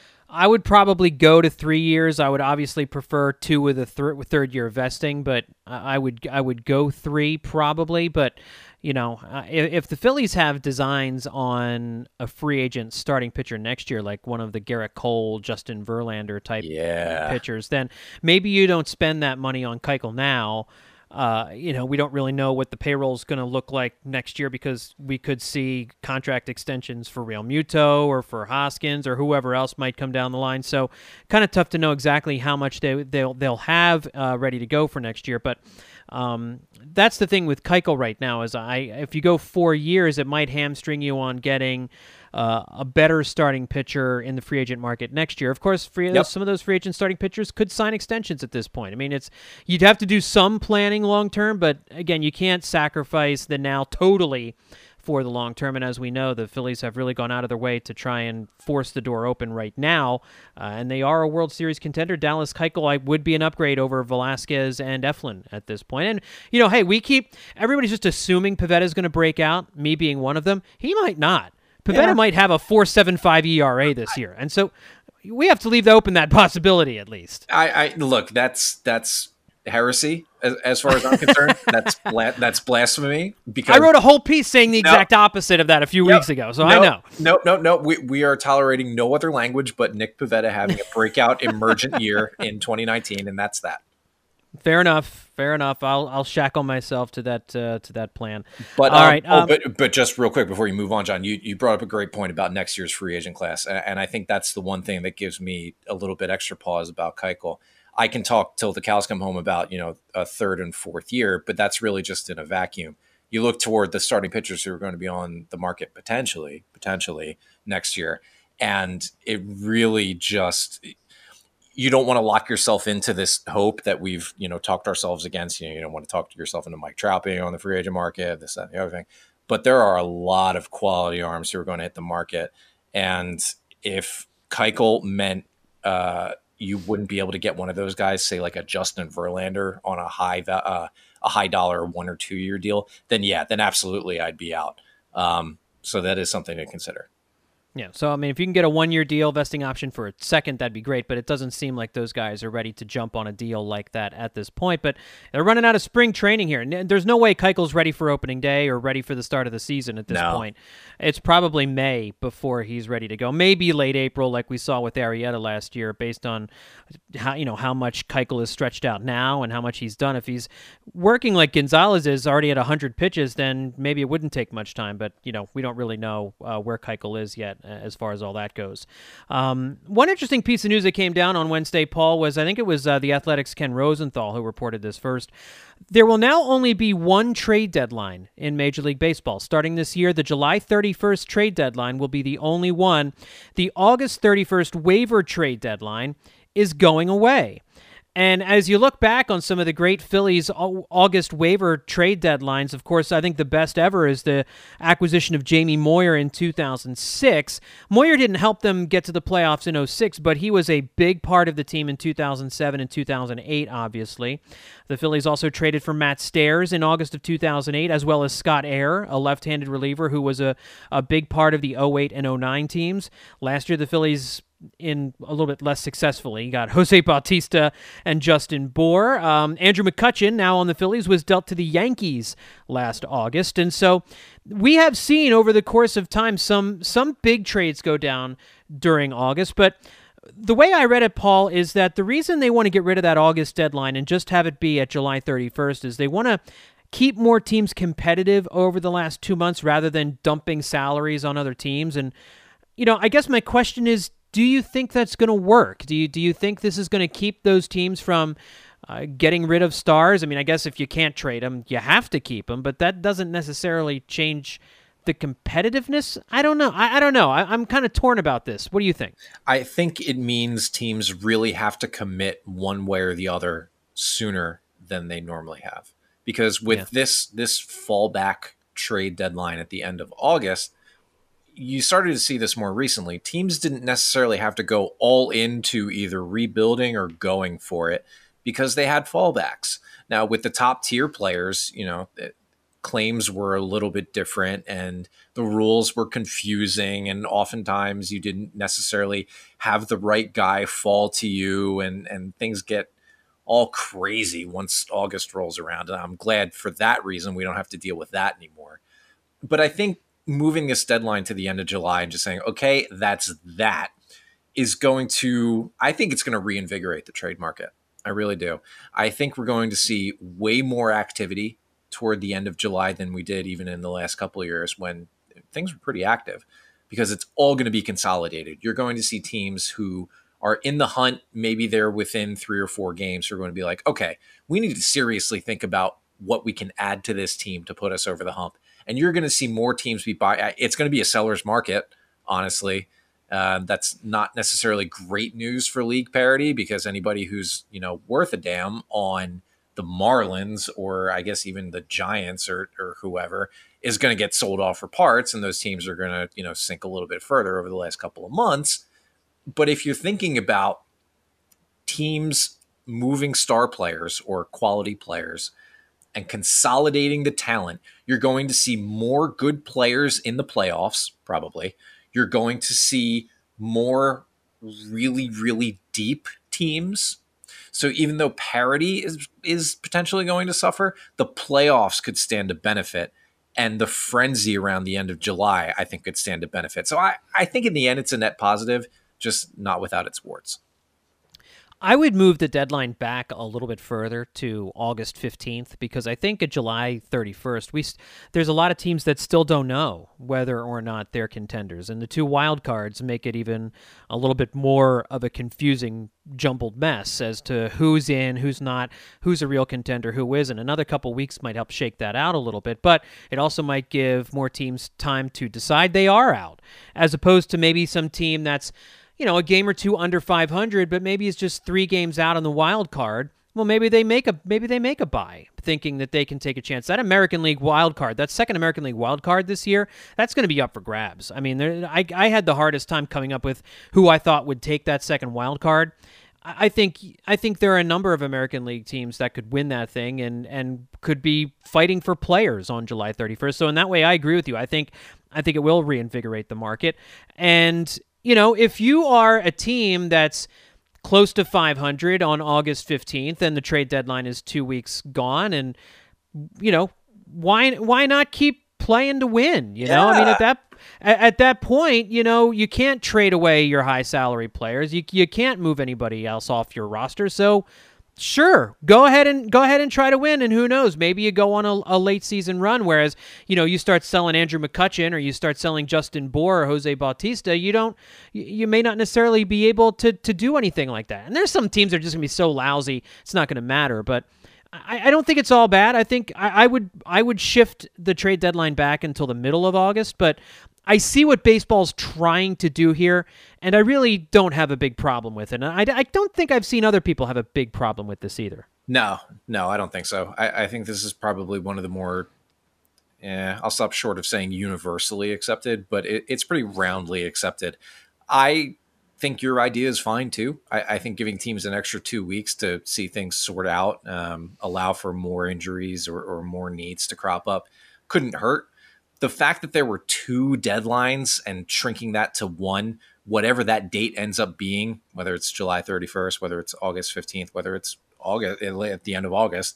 I would probably go to three years. I would obviously prefer two with a thir- with third year vesting, but I would I would go three probably. But you know, uh, if, if the Phillies have designs on a free agent starting pitcher next year, like one of the Garrett Cole, Justin Verlander type Yeah. pitchers, then maybe you don't spend that money on Keuchel now. Uh, you know, we don't really know what the payroll is going to look like next year because we could see contract extensions for Real Muto or for Hoskins or whoever else might come down the line. So, kind of tough to know exactly how much they they'll they'll have uh, ready to go for next year. But um, that's the thing with Keuchel right now is I if you go four years, it might hamstring you on getting Uh, a better starting pitcher in the free agent market next year. Of course, free, Yep. some of those free agent starting pitchers could sign extensions at this point. I mean, it's you'd have to do some planning long term, but again, you can't sacrifice the now totally for the long term. And as we know, the Phillies have really gone out of their way to try and force the door open right now, uh, and they are a World Series contender. Dallas Keuchel I would be an upgrade over Velasquez and Eflin at this point. And you know, hey, we keep everybody's just assuming Pivetta is going to break out. Me being one of them, he might not. Pivetta Yeah. might have a four point seven five E R A this year, and so we have to leave open that possibility at least. I, I look, that's that's heresy. As, as far as I'm concerned, that's bla- that's blasphemy. Because I wrote a whole piece saying the exact no, opposite of that a few no, weeks ago, so no, I know. No, no, no. We we are tolerating no other language but Nick Pivetta having a breakout emergent year in twenty nineteen, and that's that. Fair enough. Fair enough. I'll I'll shackle myself to that uh, to that plan. But all um, right. Oh, um, but but just real quick before you move on, John, you you brought up a great point about next year's free agent class, and, and I think that's the one thing that gives me a little bit extra pause about Keuchel. I can talk till the cows come home about, you know, a third and fourth year, but that's really just in a vacuum. You look toward the starting pitchers who are going to be on the market potentially, potentially next year. And it really just, you don't want to lock yourself into this hope that we've, you know, talked ourselves against. You know, you don't want to talk yourself into Mike Trout being on the free agent market, this, that, and the other thing. But there are a lot of quality arms who are going to hit the market. And if Keuchel meant, uh, you wouldn't be able to get one of those guys, say like a Justin Verlander on a high uh, a high dollar one or two year deal, then yeah, then absolutely I'd be out. Um, so that is something to consider. Yeah, so I mean, if you can get a one-year deal vesting option for a second, that'd be great, but it doesn't seem like those guys are ready to jump on a deal like that at this point. But they're running out of spring training here. There's no way Keuchel's ready for opening day or ready for the start of the season at this no. point. It's probably May before he's ready to go. Maybe late April, like we saw with Arrieta last year, based on how you know how much Keuchel is stretched out now and how much he's done. If he's working like Gonzalez is already at one hundred pitches, then maybe it wouldn't take much time. But you know, we don't really know uh, where Keuchel is yet as far as all that goes. Um, one interesting piece of news that came down on Wednesday, Paul, was I think it was uh, the Athletics' Ken Rosenthal who reported this first. There will now only be one trade deadline in Major League Baseball. Starting this year, the July thirty-first trade deadline will be the only one. The August thirty-first waiver trade deadline is going away. And as you look back on some of the great Phillies August waiver trade deadlines, of course, I think the best ever is the acquisition of Jamie Moyer in two thousand six. Moyer didn't help them get to the playoffs in oh six, but he was a big part of the team in two thousand seven and two thousand eight, obviously. The Phillies also traded for Matt Stairs in August of two thousand eight, as well as Scott Air, a left-handed reliever who was a, a big part of the oh eight and oh nine teams. Last year, the Phillies, in a little bit less successfully, got Jose Bautista and Justin Bour. Um, Andrew McCutchen, now on the Phillies, was dealt to the Yankees last August. And so we have seen over the course of time some some big trades go down during August. But the way I read it, Paul, is that the reason they want to get rid of that August deadline and just have it be at July thirty-first is they want to keep more teams competitive over the last two months rather than dumping salaries on other teams. And, you know, I guess my question is, do you think that's going to work? Do you do you think this is going to keep those teams from uh, getting rid of stars? I mean, I guess if you can't trade them, you have to keep them, but that doesn't necessarily change the competitiveness. I don't know. I, I don't know. I, I'm kind of torn about this. What do you think? I think it means teams really have to commit one way or the other sooner than they normally have. Because with Yeah. this this fallback trade deadline at the end of August, you started to see this more recently. Teams didn't necessarily have to go all into either rebuilding or going for it because they had fallbacks. Now, with the top tier players, you know, it, claims were a little bit different and the rules were confusing. And oftentimes you didn't necessarily have the right guy fall to you, and, and things get all crazy once August rolls around. And I'm glad for that reason we don't have to deal with that anymore. But I think moving this deadline to the end of July and just saying, okay, that's that, is going to, I think it's going to reinvigorate the trade market. I really do. I think we're going to see way more activity toward the end of July than we did even in the last couple of years when things were pretty active, because it's all going to be consolidated. You're going to see teams who are in the hunt, maybe they're within three or four games, who are going to be like, okay, we need to seriously think about what we can add to this team to put us over the hump. And you're going to see more teams be buy. It's going to be a seller's market, honestly. Uh, that's not necessarily great news for league parity, because anybody who's, you know, worth a damn on the Marlins, or I guess even the Giants or, or whoever, is going to get sold off for parts, and those teams are going to, you know, sink a little bit further over the last couple of months. But if you're thinking about teams moving star players or quality players and consolidating the talent, you're going to see more good players in the playoffs, probably. You're going to see more really, really deep teams. So even though parity is is potentially going to suffer, the playoffs could stand to benefit. And the frenzy around the end of July, I think, could stand to benefit. So I, I think in the end, it's a net positive, just not without its warts. I would move the deadline back a little bit further to August fifteenth because I think at July thirty-first, we there's a lot of teams that still don't know whether or not they're contenders. And the two wild cards make it even a little bit more of a confusing, jumbled mess as to who's in, who's not, who's a real contender, who isn't. Another couple weeks might help shake that out a little bit, but it also might give more teams time to decide they are out, as opposed to maybe some team that's you know, a game or two under five hundred, but maybe it's just three games out on the wild card. Well, maybe they make a maybe they make a bye, thinking that they can take a chance. That American League wild card, that second American League wild card this year, that's going to be up for grabs. I mean, there, I I had the hardest time coming up with who I thought would take that second wild card. I think I think there are a number of American League teams that could win that thing and and could be fighting for players on July thirty-first. So in that way, I agree with you. I think I think it will reinvigorate the market. And you know, if you are a team that's close to five hundred on August fifteenth and the trade deadline is two weeks gone, and, you know, why why not keep playing to win? You know, yeah. I mean, at that at, at that point, you know, you can't trade away your high salary players. You you can't move anybody else off your roster. So sure, go ahead and go ahead and try to win, and who knows, maybe you go on a, a late season run. Whereas, you know, you start selling Andrew McCutchen or you start selling Justin Bour or Jose Bautista, you don't, you may not necessarily be able to to do anything like that. And there's some teams that are just gonna be so lousy, it's not gonna matter. But I, I don't think it's all bad. I think I, I would I would shift the trade deadline back until the middle of August, but I see what baseball's trying to do here, and I really don't have a big problem with it. And I, I don't think I've seen other people have a big problem with this either. No, no, I don't think so. I, I think this is probably one of the more, eh, I'll stop short of saying universally accepted, but it, it's pretty roundly accepted. I think your idea is fine too. I, I think giving teams an extra two weeks to see things sort out, um, allow for more injuries or, or more needs to crop up couldn't hurt. The fact that there were two deadlines and shrinking that to one, whatever that date ends up being, whether it's July thirty-first, whether it's August fifteenth, whether it's August at the end of August,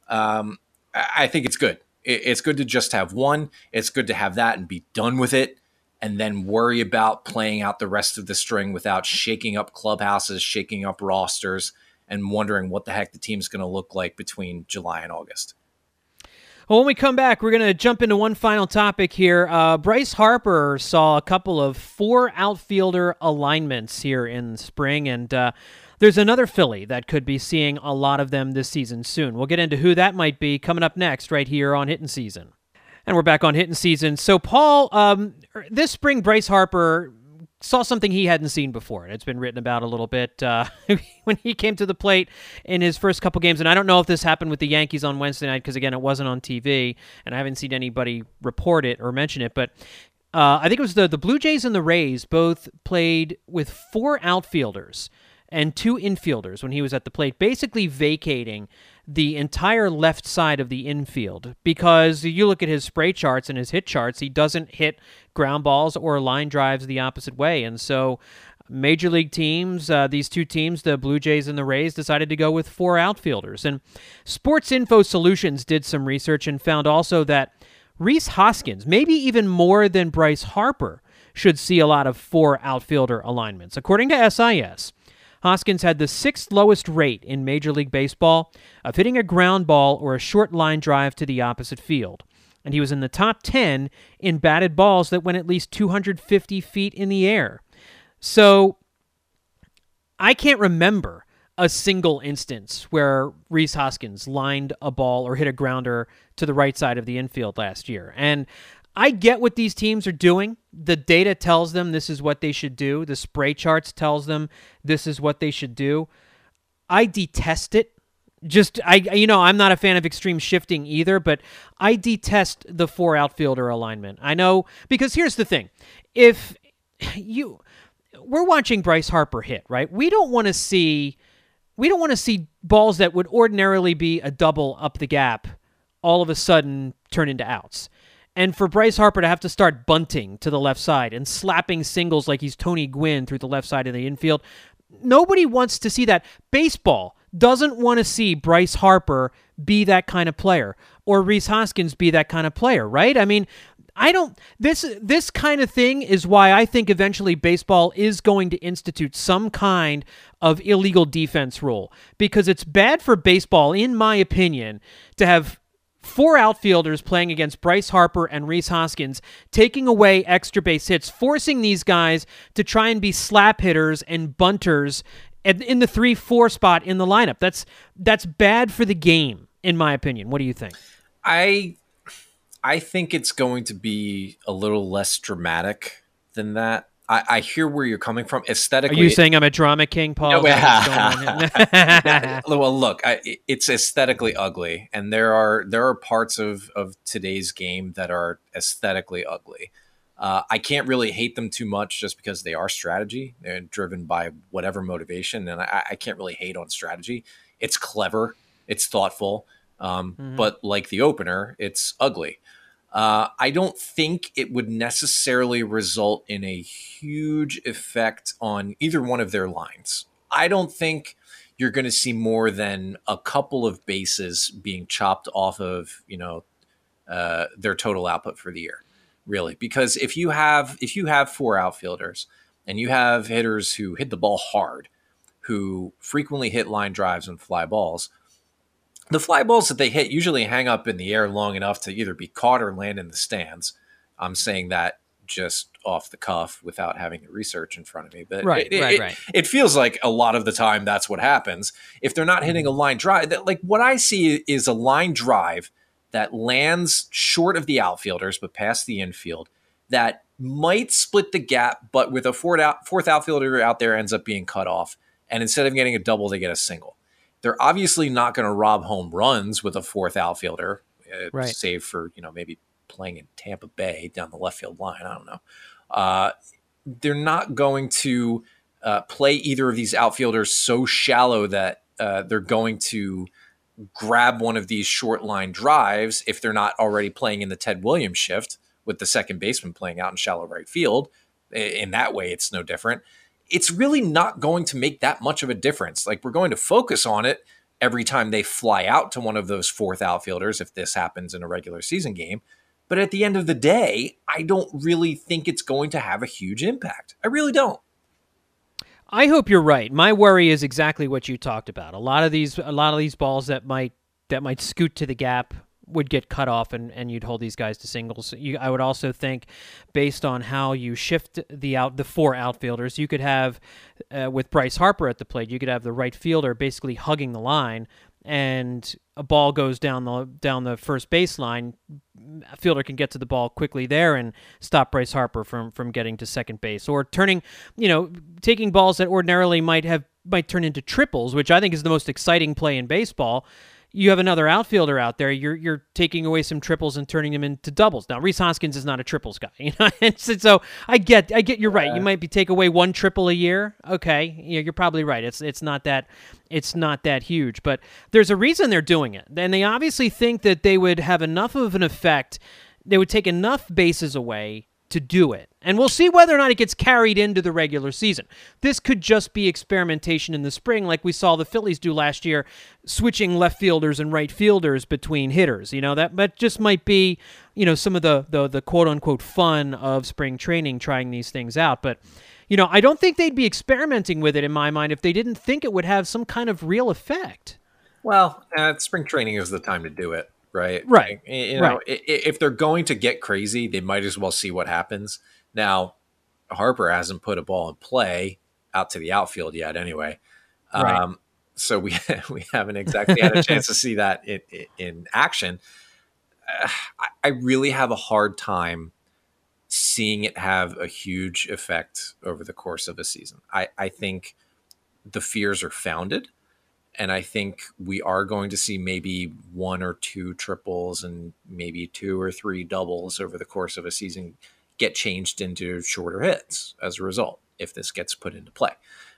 um, I think it's good. It's good to just have one. It's good to have that and be done with it, and then worry about playing out the rest of the string without shaking up clubhouses, shaking up rosters, and wondering what the heck the team's going to look like between July and August. Well, when we come back, we're going to jump into one final topic here. Uh, Bryce Harper saw a couple of four outfielder alignments here in spring, and uh, there's another Philly that could be seeing a lot of them this season soon. We'll get into who that might be coming up next right here on Hittin' Season. And we're back on Hittin' Season. So, Paul, um, this spring, Bryce Harper saw something he hadn't seen before, and it's been written about a little bit uh, when he came to the plate in his first couple games. And I don't know if this happened with the Yankees on Wednesday night because, again, it wasn't on T V, and I haven't seen anybody report it or mention it. But uh, I think it was the, the Blue Jays and the Rays both played with four outfielders and two infielders when he was at the plate, basically vacating the entire left side of the infield, because you look at his spray charts and his hit charts, he doesn't hit ground balls or line drives the opposite way. And so major league teams, uh, these two teams, the Blue Jays and the Rays, decided to go with four outfielders. And Sports Info Solutions did some research and found also that Rhys Hoskins, maybe even more than Bryce Harper, should see a lot of four outfielder alignments. According to S I S, Hoskins had the sixth lowest rate in Major League Baseball of hitting a ground ball or a short line drive to the opposite field. And he was in the top ten in batted balls that went at least two hundred fifty feet in the air. So I can't remember a single instance where Rhys Hoskins lined a ball or hit a grounder to the right side of the infield last year. And I get what these teams are doing. The data tells them this is what they should do. The spray charts tells them this is what they should do. I detest it. Just, I, you know, I'm not a fan of extreme shifting either, but I detest the four outfielder alignment. I know, because here's the thing. If you, we're watching Bryce Harper hit, right? We don't want to see, we don't want to see balls that would ordinarily be a double up the gap all of a sudden turn into outs. And for Bryce Harper to have to start bunting to the left side and slapping singles like he's Tony Gwynn through the left side of the infield, nobody wants to see that. Baseball doesn't want to see Bryce Harper be that kind of player or Rhys Hoskins be that kind of player, right? I mean, I don't, this, this kind of thing is why I think eventually baseball is going to institute some kind of illegal defense rule, because it's bad for baseball, in my opinion, to have four outfielders playing against Bryce Harper and Rhys Hoskins, taking away extra base hits, forcing these guys to try and be slap hitters and bunters in the three four spot in the lineup. That's that's bad for the game, in my opinion. What do you think? I I think it's going to be a little less dramatic than that. I, I hear where you're coming from. Aesthetically, are you saying I'm a drama king, Paul? No, well, look, I, it's aesthetically ugly, and there are there are parts of, of today's game that are aesthetically ugly. Uh, I can't really hate them too much just because they are strategy. They're driven by whatever motivation, and I, I can't really hate on strategy. It's clever, it's thoughtful, um, mm-hmm. but like the opener, it's ugly. Uh, I don't think it would necessarily result in a huge effect on either one of their lines. I don't think you're going to see more than a couple of bases being chopped off of, you know, uh, their total output for the year, really. Because if you have if you have four outfielders and you have hitters who hit the ball hard, who frequently hit line drives and fly balls, the fly balls that they hit usually hang up in the air long enough to either be caught or land in the stands. I'm saying that just off the cuff without having the research in front of me. But right, it, right, it, right. it feels like a lot of the time that's what happens. If they're not hitting a line drive, that, like what I see is a line drive that lands short of the outfielders but past the infield that might split the gap, but with a fourth, out, fourth outfielder out there ends up being cut off. And instead of getting a double, they get a single. They're obviously not going to rob home runs with a fourth outfielder, uh, right. save for, you know, maybe playing in Tampa Bay down the left field line. I don't know. Uh, they're not going to uh, play either of these outfielders so shallow that uh, they're going to grab one of these short line drives if they're not already playing in the Ted Williams shift with the second baseman playing out in shallow right field. In that way, it's no different. It's really not going to make that much of a difference. Like, we're going to focus on it every time they fly out to one of those fourth outfielders if this happens in a regular season game. But at the end of the day, I don't really think it's going to have a huge impact. I really don't. I hope you're right. My worry is exactly what you talked about. A lot of these a lot of these balls that might that might scoot to the gap would get cut off, and, and you'd hold these guys to singles. You, I would also think, based on how you shift the out the four outfielders, you could have, uh, with Bryce Harper at the plate, you could have the right fielder basically hugging the line, and a ball goes down the down the first baseline. A fielder can get to the ball quickly there and stop Bryce Harper from, from getting to second base, or turning, you know, taking balls that ordinarily might have might turn into triples, which I think is the most exciting play in baseball. You have another outfielder out there. You're you're taking away some triples and turning them into doubles. Now, Rhys Hoskins is not a triples guy, you know. And so, so I get I get you're right. You might be take away one triple a year. Okay, you know, you're probably right. It's it's not that it's not that huge, but there's a reason they're doing it, and they obviously think that they would have enough of an effect. They would take enough bases away to do it. And we'll see whether or not it gets carried into the regular season. This could just be experimentation in the spring, like we saw the Phillies do last year, switching left fielders and right fielders between hitters. You know, that that just might be, you know, some of the, the, the quote-unquote fun of spring training, trying these things out. But, you know, I don't think they'd be experimenting with it, in my mind, if they didn't think it would have some kind of real effect. Well, uh, spring training is the time to do it. Right. Right. You know, right. if they're going to get crazy, they might as well see what happens. Now, Harper hasn't put a ball in play out to the outfield yet anyway. Right. Um, so we we haven't exactly had a chance to see that in, in action. Uh, I really have a hard time seeing it have a huge effect over the course of a season. I, I think the fears are founded. And I think we are going to see maybe one or two triples and maybe two or three doubles over the course of a season get changed into shorter hits as a result, if this gets put into play.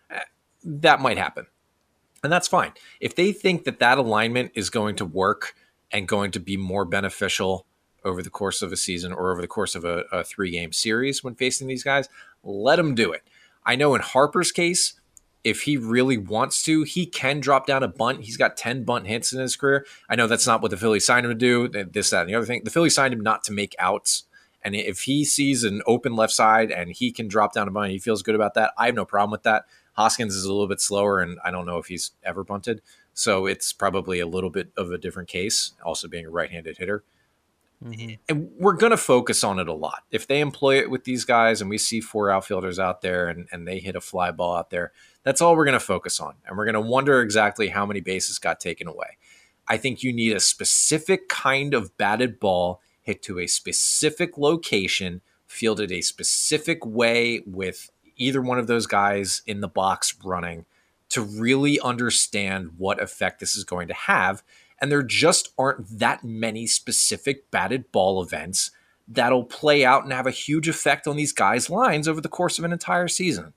That might happen. And that's fine. If they think that that alignment is going to work and going to be more beneficial over the course of a season or over the course of a, a three-game series when facing these guys, let them do it. I know in Harper's case, if he really wants to, he can drop down a bunt. He's got ten bunt hits in his career. I know that's not what the Phillies signed him to do, this, that, and the other thing. The Phillies signed him not to make outs. And if he sees an open left side and he can drop down a bunt, he feels good about that. I have no problem with that. Hoskins is a little bit slower, and I don't know if he's ever bunted. So it's probably a little bit of a different case, also being a right-handed hitter. Mm-hmm. And we're going to focus on it a lot. If they employ it with these guys and we see four outfielders out there and, and they hit a fly ball out there, that's all we're going to focus on. And we're going to wonder exactly how many bases got taken away. I think you need a specific kind of batted ball hit to a specific location, fielded a specific way with either one of those guys in the box running to really understand what effect this is going to have. And there just aren't that many specific batted ball events that'll play out and have a huge effect on these guys' lines over the course of an entire season.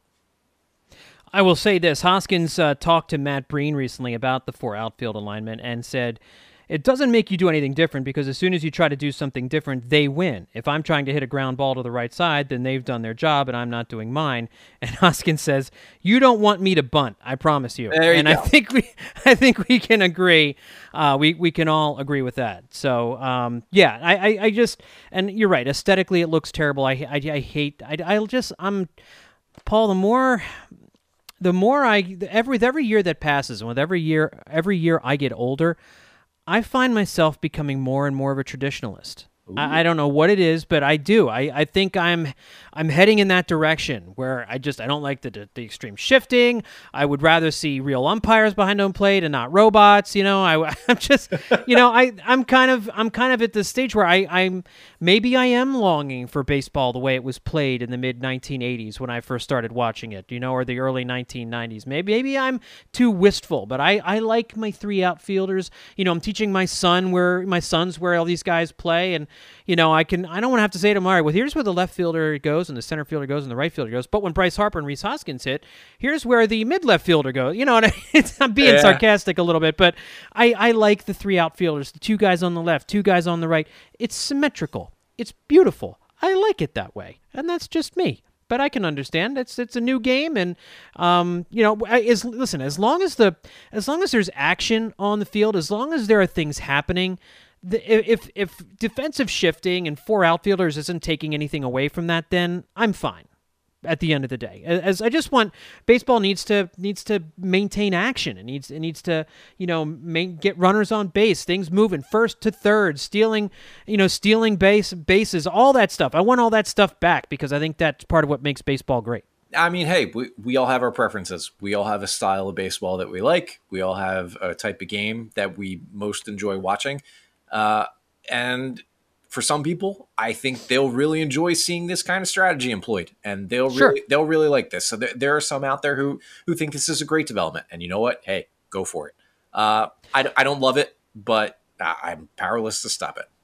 I will say this. Hoskins uh, talked to Matt Breen recently about the four outfield alignment and said, it doesn't make you do anything different because as soon as you try to do something different, they win. If I'm trying to hit a ground ball to the right side, then they've done their job and I'm not doing mine. And Hoskins says, you don't want me to bunt, I promise you. There you and go. I think we I think we can agree. Uh, we, we can all agree with that. So, um, yeah, I, I, I just, and you're right, aesthetically it looks terrible. I, I, I hate, I, I'll just, I'm, Paul, the more... The more I every with every year that passes, and with every year every year I get older, I find myself becoming more and more of a traditionalist. I, I don't know what it is, but I do. I, I think I'm I'm heading in that direction where I just I don't like the the extreme shifting. I would rather see real umpires behind home plate and not robots. You know, I I'm just you know I I'm kind of I'm kind of at the stage where I I'm maybe I am longing for baseball the way it was played in the mid nineteen eighties when I first started watching it. You know, or the early nineteen nineties. Maybe maybe I'm too wistful, but I I like my three outfielders. You know, I'm teaching my son where my sons where all these guys play and. You know, I can. I don't want to have to say to him, all right, well, here's where the left fielder goes and the center fielder goes and the right fielder goes. But when Bryce Harper and Rhys Hoskins hit, here's where the mid-left fielder goes. You know, and it's, I'm being yeah. sarcastic a little bit, but I, I like the three outfielders, the two guys on the left, two guys on the right. It's symmetrical. It's beautiful. I like it that way, and that's just me. But I can understand it's it's a new game, and um, you know, is listen as long as the as long as there's action on the field, as long as there are things happening. The, if if defensive shifting and four outfielders isn't taking anything away from that, then I'm fine. At the end of the day, as I just want baseball needs to needs to maintain action. It needs it needs to you know main, get runners on base, things moving first to third, stealing you know stealing base bases, all that stuff. I want all that stuff back because I think that's part of what makes baseball great. I mean, hey, we, we all have our preferences. We all have a style of baseball that we like. We all have a type of game that we most enjoy watching. Uh, and for some people, I think they'll really enjoy seeing this kind of strategy employed, and they'll sure. really they'll really like this. So there, there are some out there who who think this is a great development, and you know what? Hey, go for it. Uh, I I don't love it, but I'm powerless to stop it.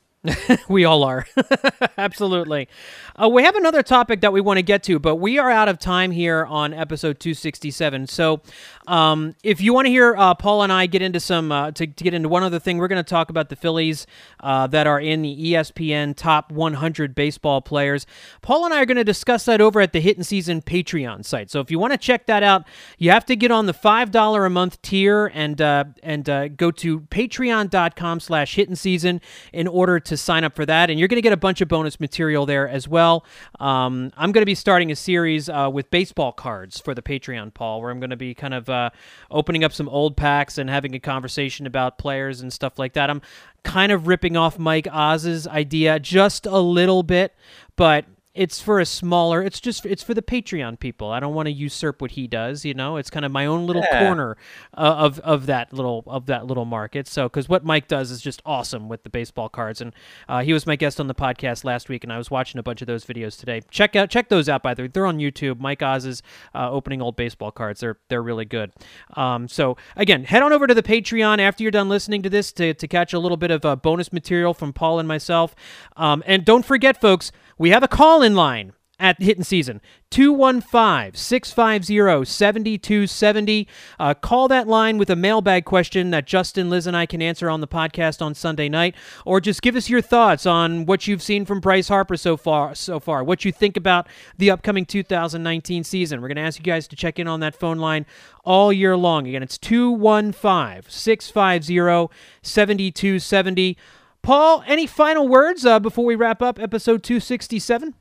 We all are. Absolutely. Uh, we have another topic that we want to get to, but we are out of time here on episode two sixty-seven. So um, if you want to hear uh, Paul and I get into some, uh, to, to get into one other thing, we're going to talk about the Phillies uh, that are in the E S P N top one hundred baseball players. Paul and I are going to discuss that over at the Hittin' Season Patreon site. So if you want to check that out, you have to get on the five dollars a month tier and uh, and uh, go to patreon.com slash Hittin' Season in order to sign up for that, and you're going to get a bunch of bonus material there as well. Um, I'm going to be starting a series uh, with baseball cards for the Patreon, Paul, where I'm going to be kind of uh, opening up some old packs and having a conversation about players and stuff like that. I'm kind of ripping off Mike Oz's idea just a little bit, but it's for a smaller, it's just, it's for the Patreon people. I don't want to usurp what he does, you know, it's kind of my own little yeah. corner uh, of, of that little, of that little market. So, cause what Mike does is just awesome with the baseball cards. And uh, he was my guest on the podcast last week and I was watching a bunch of those videos today. Check out, check those out by the way. They're on YouTube. Mike Oz's uh, opening old baseball cards. They're, they're really good. Um, so again, head on over to the Patreon after you're done listening to this to, to catch a little bit of uh, bonus material from Paul and myself. Um, and don't forget folks, we have a call-in line. at Hitting Season. two one five, six five zero, seven two seven zero. Uh, call that line with a mailbag question that Justin, Liz, and I can answer on the podcast on Sunday night, or just give us your thoughts on what you've seen from Bryce Harper so far, so far, what you think about the upcoming two thousand nineteen season. We're going to ask you guys to check in on that phone line all year long. Again, it's two one five, six five zero, seven two seven zero. Paul, any final words uh, before we wrap up episode two sixty-seven?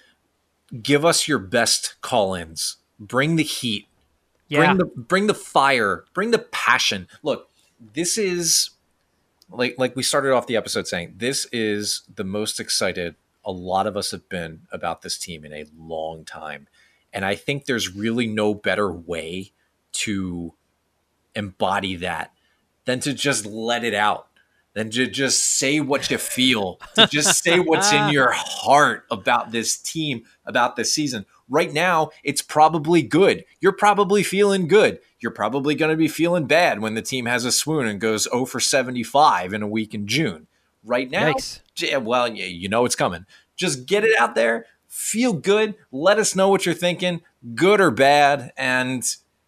Give us your best call-ins. Bring the heat. Yeah. Bring the bring the fire. Bring the passion. Look, this is like like we started off the episode saying, this is the most excited a lot of us have been about this team in a long time. And I think there's really no better way to embody that than to just let it out. Than to just say what you feel, to just say what's in your heart about this team, about this season. Right now, it's probably good. You're probably feeling good. You're probably going to be feeling bad when the team has a swoon and goes oh for seventy-five in a week in June. Right now, Yikes. well, you know it's coming. Just get it out there. Feel good. Let us know what you're thinking, good or bad. And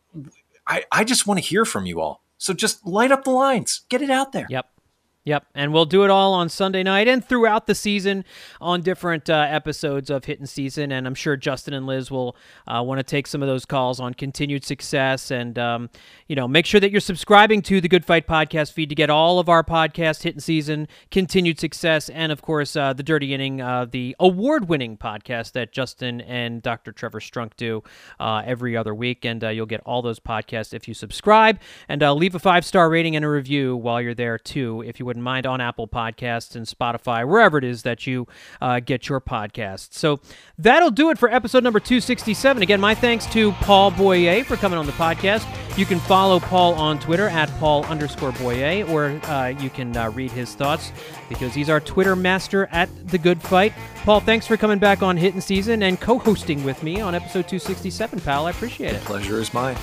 I, I just want to hear from you all. So just light up the lines. Get it out there. Yep. Yep, and we'll do it all on Sunday night and throughout the season on different uh, episodes of Hitting Season, and I'm sure Justin and Liz will uh, want to take some of those calls on continued success, and um, you know, make sure that you're subscribing to the Good Fight podcast feed to get all of our podcasts, Hitting Season, Continued Success, and of course, uh, the Dirty Inning, uh, the award-winning podcast that Justin and Doctor Trevor Strunk do uh, every other week, and uh, you'll get all those podcasts if you subscribe, and uh, leave a five-star rating and a review while you're there, too, if you would mind, on Apple Podcasts and Spotify, wherever it is that you uh, get your podcasts. So that'll do it for episode number two sixty-seven. Again, my thanks to Paul Boyer for coming on the podcast. You can follow Paul on Twitter at Paul underscore Boyer, or uh, you can uh, read his thoughts because he's our Twitter master at The Good Fight. Paul, thanks for coming back on Hitting Season and co-hosting with me on episode two sixty-seven, pal. I appreciate it. The pleasure is mine.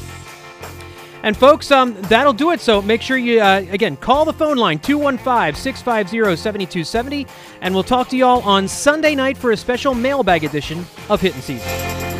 And folks, um, that'll do it. So make sure you, uh, again, call the phone line, two one five, six five zero, seven two seven zero, and we'll talk to you all on Sunday night for a special mailbag edition of Hitting Season.